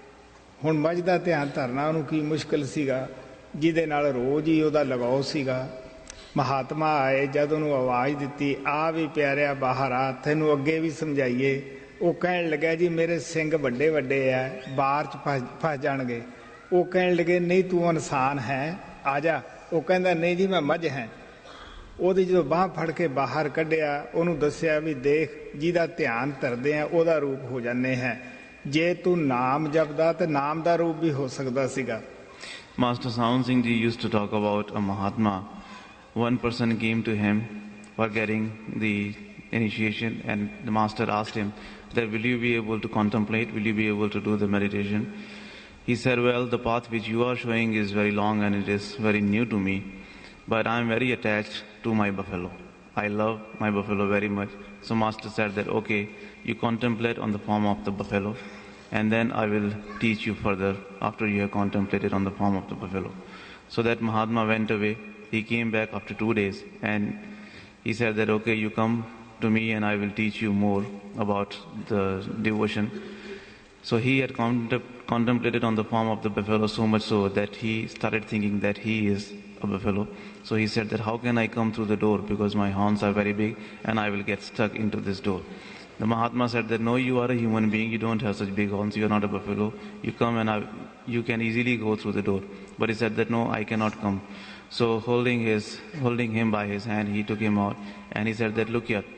ਹੁਣ ਮੱਝ ਦਾ ਧਿਆਨ ਧਰਨਾ ਉਹਨੂੰ ਕੀ ਮੁਸ਼ਕਿਲ ਸੀਗਾ, ਜਿਹਦੇ ਨਾਲ ਰੋਜ਼ ਹੀ ਉਹਦਾ ਲਗਾਓ ਸੀਗਾ। ਮਹਾਤਮਾ ਆਏ, ਜਦ ਉਹਨੂੰ ਆਵਾਜ਼ ਦਿੱਤੀ, ਆ ਵੀ ਪਿਆਰਿਆ ਬਾਹਰ ਆ, ਤੈਨੂੰ ਅੱਗੇ ਵੀ ਸਮਝਾਈਏ। ਉਹ ਕਹਿਣ ਲੱਗਾ, ਜੀ ਮੇਰੇ ਸਿੰਘ ਵੱਡੇ ਵੱਡੇ ਆ, ਬਾਹਰ 'ਚ ਫਸ ਜਾਣਗੇ। ਉਹ ਕਹਿਣ ਲੱਗੇ, ਨਹੀਂ ਤੂੰ ਇਨਸਾਨ ਹੈ, ਆ ਜਾ। ਉਹ ਕਹਿੰਦਾ, ਨਹੀਂ ਜੀ ਮੈਂ ਮੱਝ ਹੈ। ਉਹਦੀ ਜਦੋਂ ਬਾਂਹ ਫੜ ਕੇ ਬਾਹਰ ਕੱਢਿਆ, ਉਹਨੂੰ ਦੱਸਿਆ ਵੀ ਦੇਖ, ਜਿਹਦਾ ਧਿਆਨ ਧਰਦੇ ਆ ਉਹਦਾ ਰੂਪ ਹੋ ਜਾਂਦੇ ਹੈ, ਜੇ ਤੂੰ ਨਾਮ ਜਪਦਾ ਤੇ ਨਾਮ ਦਾ ਰੂਪ ਵੀ ਹੋ ਸਕਦਾ ਸੀਗਾ। Master Sawan Singh Ji used to talk about a Mahatma. One person came to him for getting the initiation, and the master asked him that, will you be able to contemplate, will you be able to do the meditation? He said, well, the path which you are showing is very long and it is very new to me, but I am very attached to my buffalo. I love my buffalo very much. So master said that, okay, you contemplate on the form of the buffalo, and then I will teach you further after you have contemplated on the form of the buffalo. So that Mahatma went away. He came back after 2 days and he said that, okay, you come to me and I will teach you more about the devotion. So he had contemplated on the form of the buffalo so much so that he started thinking that he is a buffalo. So he said that, how can I come through the door, because my horns are very big and I will get stuck into this door. The Mahatma said that, no, you are a human being, you don't have such big horns, you are not a buffalo. You come and you can easily go through the door. But he said that, no, I cannot come. So holding him by his hand, he took him out and he said that, look here,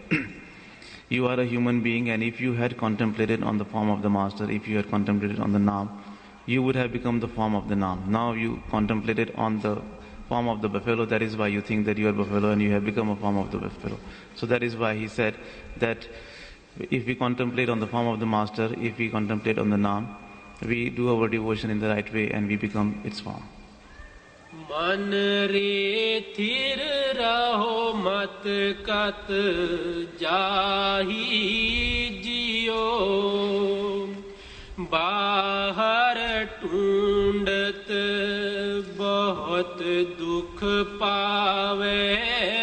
you are a human being, and if you had contemplated on the form of the master, if you had contemplated on the Naam, you would have become the form of the Naam. Now you contemplated on the form of the buffalo, that is why you think that you are buffalo and you have become a form of the buffalo. So that is why he said that if we contemplate on the form of the master, if we contemplate on the Naam, we do our devotion in the right way and we become its form. मन रे थिर रहो मत कत जाही जियो बाहर ढूंढत बहुत दुख पावे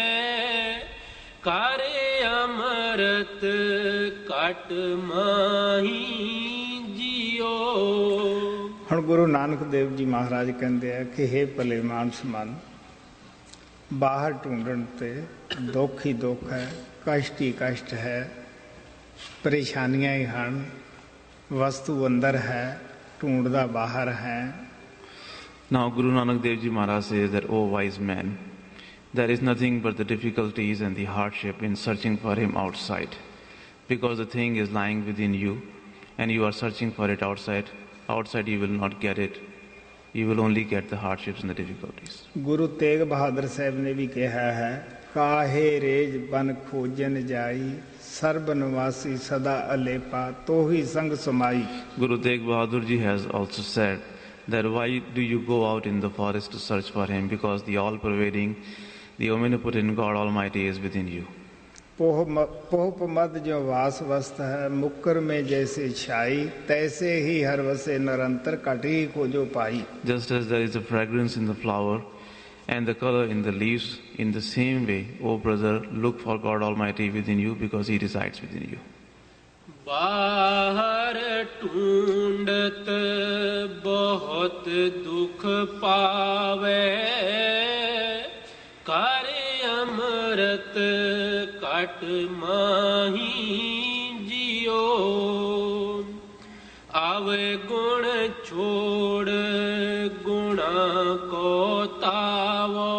कर अमृत कट माही जियो। ਹੁਣ ਗੁਰੂ ਨਾਨਕ ਦੇਵ ਜੀ ਮਹਾਰਾਜ ਕਹਿੰਦੇ ਆ ਕਿ ਹੇ ਭਲੇ ਮਾਨਸ ਮਨ, ਬਾਹਰ ਢੂੰਡਣ ਤੇ ਦੁੱਖ ਹੀ ਦੁੱਖ ਹੈ, ਕਸ਼ਟ ਹੀ ਕਸ਼ਟ ਹੈ, ਪਰੇਸ਼ਾਨੀਆਂ ਹੀ ਹਨ, ਵਸਤੂ ਅੰਦਰ ਹੈ, ਢੂੰਡਦਾ ਬਾਹਰ ਹੈ। Now Guru Nanak Dev Ji Maharaj says that, O wise man, There is nothing but the difficulties and the hardship in searching for him outside, because the thing is lying within you and you are searching for it outside. Outside you will not get it. You will only get the hardships and the difficulties. Guru Tegh Bahadur Sahib ਨੇ ਵੀ ਕਿਹਾ ਹੈ, ਕਾਹੇ range ਬਨ ਖੋਜਨ ਜਾਈ, ਸਰਬ ਨਿਵਾਸੀ ਸਦਾ ਅਲੇਪਾ, ਤੋਹੀ ਸੰਗ ਸਮਾਈ. Guru Tegh Bahadur Ji has also said that why do you go out in the forest to search for him? Because the all-pervading, the omnipotent God Almighty is within you. पोह मद जो वास वस्त है, मुक्कर में जैसे छाई, तैसे ही हर वसे निरंतर कटी को जो पाई. Just as there is a fragrance in the flower and the color in the leaves, in the same way, O brother, look for God Almighty within you, because He resides within you. बाहर ढूंढत बहुत दुख पावे, कर अमृत cut माही जियो, आवे गुण छोड़ गुणा को तावो,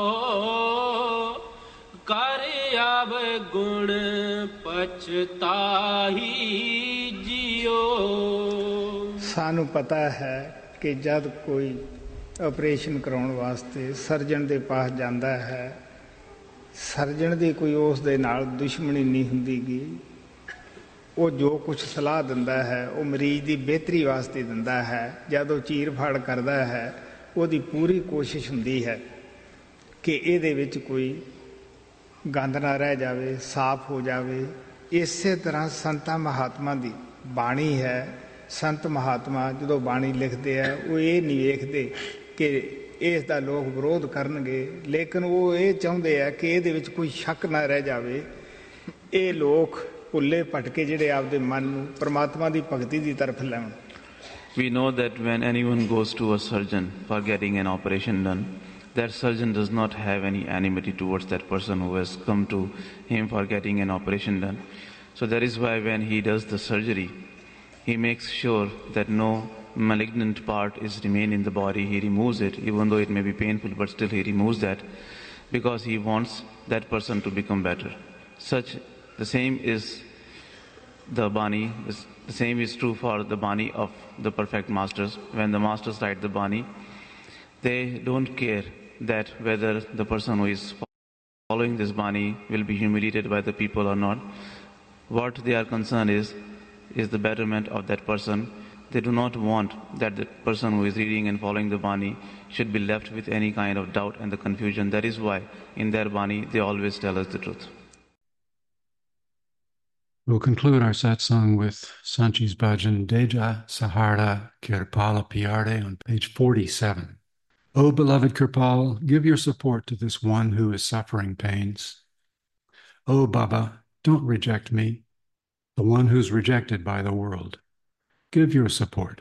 कर आवे गुण पछताही जियो. ਸਾਨੂੰ ਪਤਾ ਹੈ ਕਿ ਜਦ ਕੋਈ ਆਪਰੇਸ਼ਨ ਕਰਾਉਣ ਵਾਸਤੇ ਸਰਜਨ ਦੇ ਪਾਸ ਜਾਂਦਾ ਹੈ, ਸਰਜਨ ਦੀ ਕੋਈ ਉਸ ਦੇ ਨਾਲ ਦੁਸ਼ਮਣੀ ਨਹੀਂ ਹੁੰਦੀਗੀ. ਉਹ ਜੋ ਕੁਝ ਸਲਾਹ ਦਿੰਦਾ ਹੈ ਉਹ ਮਰੀਜ਼ ਦੀ ਬਿਹਤਰੀ ਵਾਸਤੇ ਦਿੰਦਾ ਹੈ. ਜਦ ਉਹ ਚੀਰ ਫਾੜ ਕਰਦਾ ਹੈ, ਉਹਦੀ ਪੂਰੀ ਕੋਸ਼ਿਸ਼ ਹੁੰਦੀ ਹੈ ਕਿ ਇਹਦੇ ਵਿੱਚ ਕੋਈ ਗੰਦ ਨਾ ਰਹਿ ਜਾਵੇ, ਸਾਫ਼ ਹੋ ਜਾਵੇ. ਇਸੇ ਤਰ੍ਹਾਂ ਸੰਤਾਂ ਮਹਾਤਮਾ ਦੀ ਬਾਣੀ ਹੈ. ਸੰਤ ਮਹਾਤਮਾ ਜਦੋਂ ਬਾਣੀ ਲਿਖਦੇ ਆ, ਉਹ ਇਹ ਨਹੀਂ ਵੇਖਦੇ ਕਿ ਇਸ ਦਾ ਲੋਕ ਵਿਰੋਧ ਕਰਨਗੇ, ਲੇਕਿਨ ਉਹ ਇਹ ਚਾਹੁੰਦੇ ਆ ਕਿ ਇਹਦੇ ਵਿੱਚ ਕੋਈ ਸ਼ੱਕ ਨਾ ਰਹਿ ਜਾਵੇ. ਇਹ ਲੋਕ ਭੁੱਲੇ ਭਟਕੇ ਜਿਹੜੇ ਆਪਦੇ ਮਨ ਨੂੰ ਪਰਮਾਤਮਾ ਦੀ ਭਗਤੀ ਦੀ ਤਰਫ ਲੈਣ. We know that when anyone goes to a surgeon for getting an operation done, that surgeon does not have any enmity towards that person who has come to him for getting an operation done. So that is why when he does the surgery, he makes sure that no malignant part is remain in the body. He removes it, even though it may be painful, but still he removes that, because he wants that person to become better. The same is the Bani, the same is true for the Bani of the perfect masters. When the masters write the Bani, they don't care that whether the person who is following this Bani will be humiliated by the people or not. What they are concerned is the betterment of that person. They do not want that the person who is reading and following the Bani should be left with any kind of doubt and the confusion. That is why in their Bani they always tell us the truth. We'll conclude our satsang with Sanchi's bhajan, Deja Sahara Kirpala Piarde, on page 47. O beloved Kirpal, give your support to this one who is suffering pains. O Baba, don't reject me, the one who's rejected by the world. Give your support.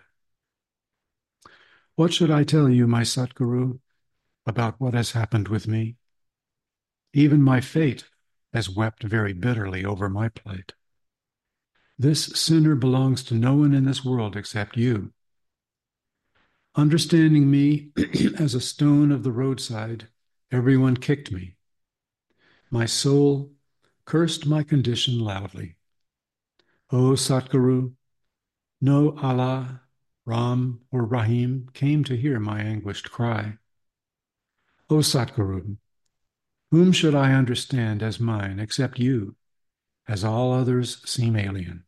What should I tell you, my Satguru, about what has happened with me? Even my fate has wept very bitterly over my plight. This sinner belongs to no one in this world except you. Understanding me as a stone of the roadside, everyone kicked me. My soul cursed my condition loudly. O Satguru, no Allah, Ram, or Rahim came to hear my anguished cry. O Satguru, whom should I understand as mine except you, as all others seem alien?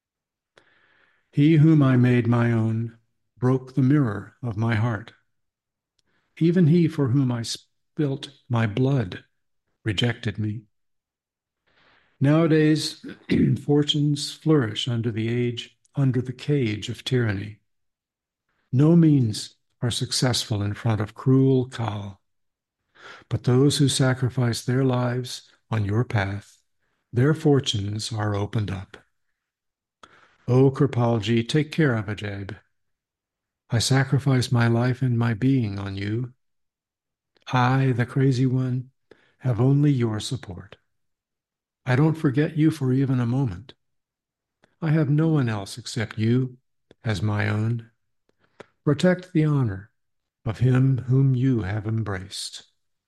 He whom I made my own broke the mirror of my heart. Even he for whom I spilt my blood rejected me. Nowadays, fortunes flourish under the cage of tyranny. No means are successful in front of cruel Kal. But those who sacrifice their lives on your path, their fortunes are opened up. O Kirpalji, take care of Ajaib. I sacrifice my life and my being on you. I, the crazy one, have only your support. I don't forget you for even a moment. I have no one else except you as my own. Protect the honor of him whom you have embraced.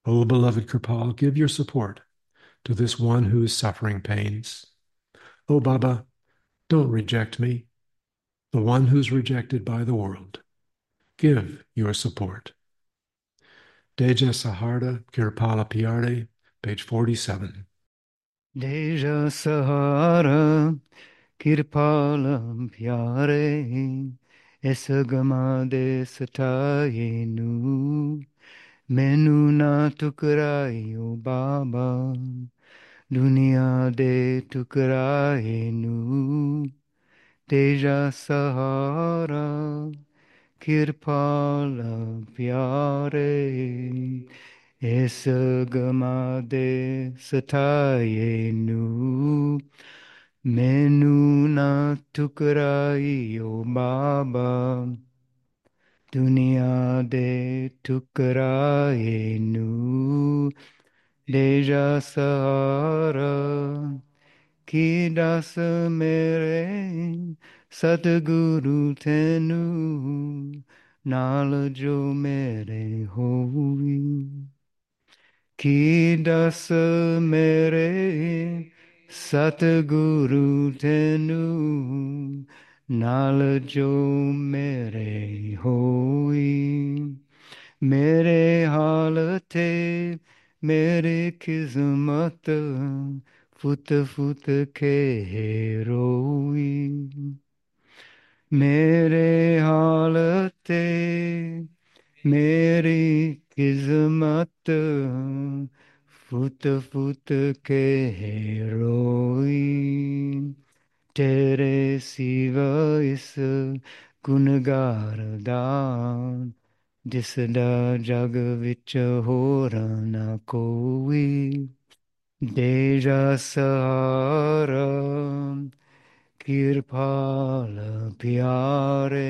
O beloved Kirpal, give your support to this one who is suffering pains. O Baba, don't reject me, the one who's rejected by the world. Give your support. Deja Saharda, Kirpala Piare, page 47. Deja Sahara, Kirpala Pyare, Esagama de Sataye Nu, Menu na Tukarai O Baba, Dunia de Tukarai Nu, Deja Sahara, Kirpala Pyare, Esagama de Sataye Nu, Menu na Tukarai O Baba, Dunia de Tukarai Nu, Deja Sahara, Ki das mere Satguru tenu, Nal jo mere hoi. Ki das mere Satguru tenu, Nal jo mere hoi. Mere halate, mere kismat, Fut fut ke roi. Mere halate, मेरी किस्मत foot foot के रोई तेरे सिवा इस गुनगार दा जिसदा जग विच होर न कोई देजा सहारा किरपाल प्यारे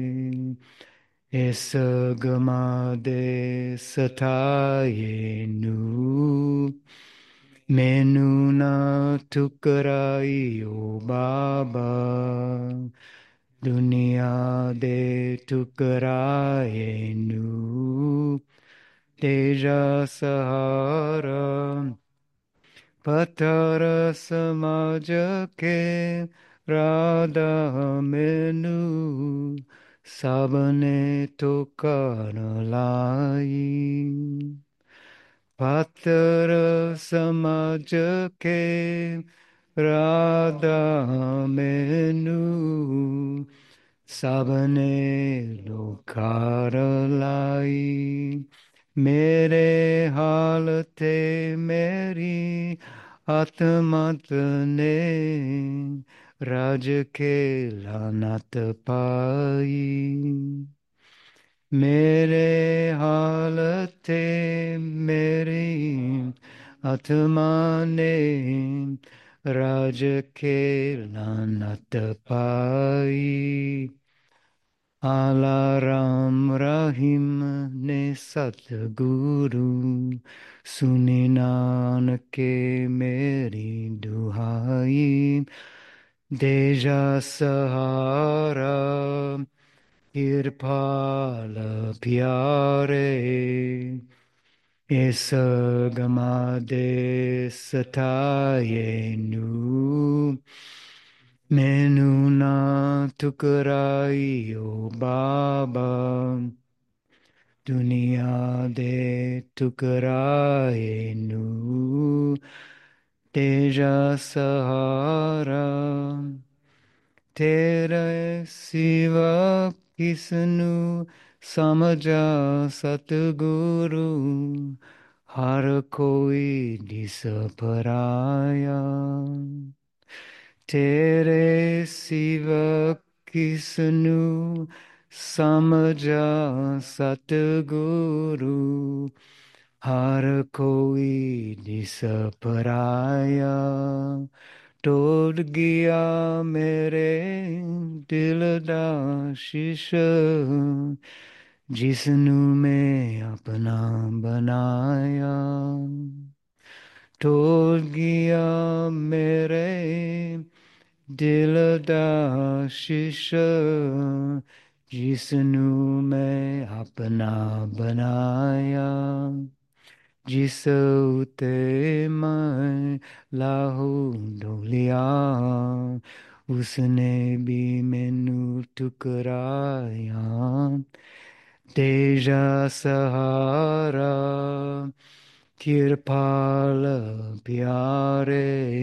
Es gamade sataye nu, menu na tukarai o Baba, dunia de tukarai nu, teja sahara, patara samaja ke radha menu, Sabane to karalai, Patra samaj ke radha menu, Sabane lo karalai, mere halte meri atmat ne, Raj ke lanat pai, mere halate meri atma ne, Raj ke lanat pai. Ala Ram Rahim ne Satguru, Suni Nanak meri duhai, Deja Sahara, Kirpala Pyare, Esa Gamade Sataye Nu, Menu na Tukarai O Baba, Dunia de Tukarai Nu, Teja Sahara, Tere Siva Kisnu Samaja Satguru, Har koi disaparaya. Tere Siva Kisnu Samaja Satguru, Har koi disaparaya. टोट गया मेरे दिल दा शीशा जिसनू मैं अपना बनाया टोट गया मेरे दिल दा शीशा जिसनू मैं अपना बनाया जिस उते मैं लाहू ढोलिया उसने भी मैनू ठुकराया तेजा सहारा किरपाल प्यारे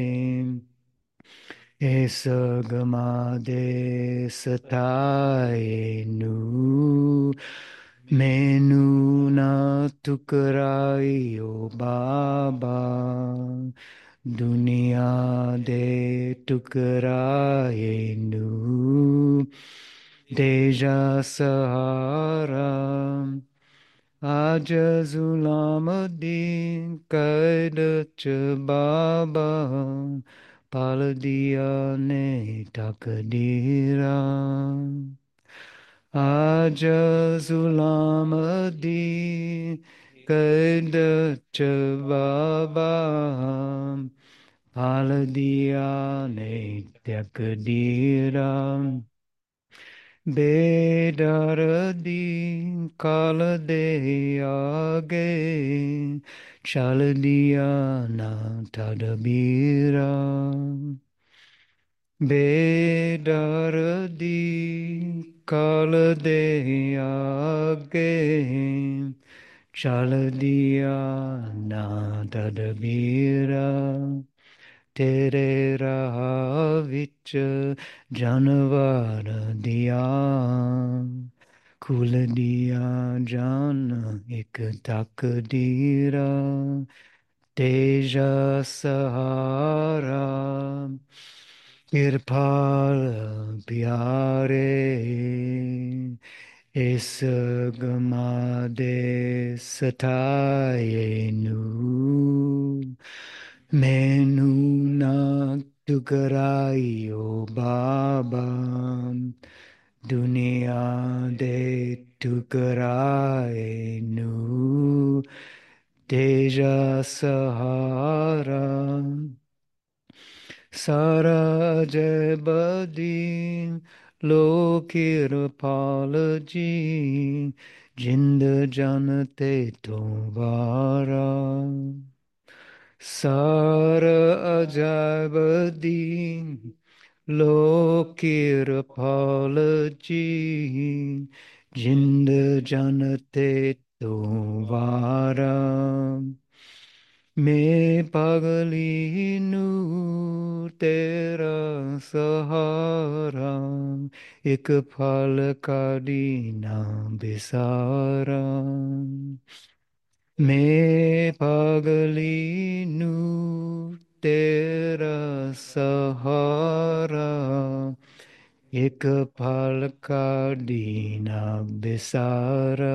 ਇਸ ਗਮਾ ਦੇ ਸਤਾਏ ਨੂੰ ਮੈਨੂੰ ਨਾ ਠੁਕਰਾਈਓ ਬਾਬਾ ਦੁਨੀਆ ਦੇ ਠੁਕਰਾਏ ਨੂੰ ਦੇ ਜਾ ਸਹਾਰਾ आज जुलामुद्दीन कैद च बाबा पाल दिया ने तकदीरा आज जुलामुद्दीन कैद च बाबा पाल दिया ने तकदीरा बेदर्दी काल दे आगे चल दिया ना तदबीरा बेदर्दी काल दे आगे चल दिया ना तदबीरा तेरे राह विच जानवर दिया खुल दिया जान एक तकदीरा तेजा सहारा किरपाल प्यारे इस गमा दे सताए नू मैनू ना ठुकराइयो बाबा दुनिया दे ठुकराए नू तेजा सहारा सारा जय बदी लो किरपाल जी जिंद जानते तो वारा सार अजाब दीन लो किरपाल जी जिंद जानते तो वारा मैं पगली नू तेरा सहारा एक फल का दीना बेसारा मैं पगली नू तेरा सहारा एक फल का दीना बेसारा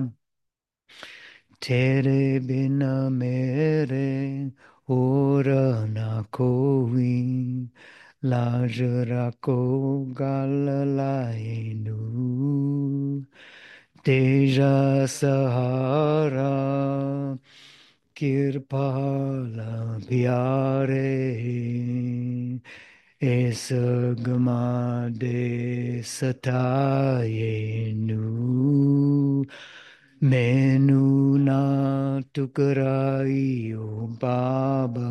तेरे बिना मेरे और ना कोई लाज रखो गल लाइनू तेजा सहारा किरपाल प्यारे इस गमा दे सताए नू मैनू ना ठुकराइयो बाबा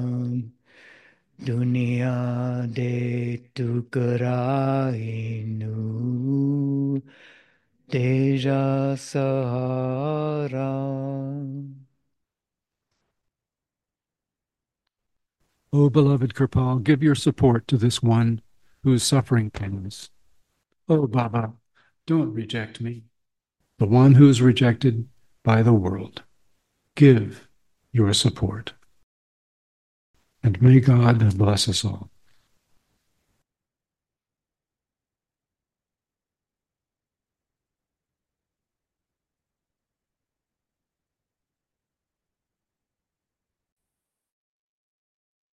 दुनिया दे ठुकराए नू तेजा सहारा O beloved Kirpal, give your support to this one who is suffering pains. O Baba, don't reject me, the one who is rejected by the world. Give your support. And may God bless us all.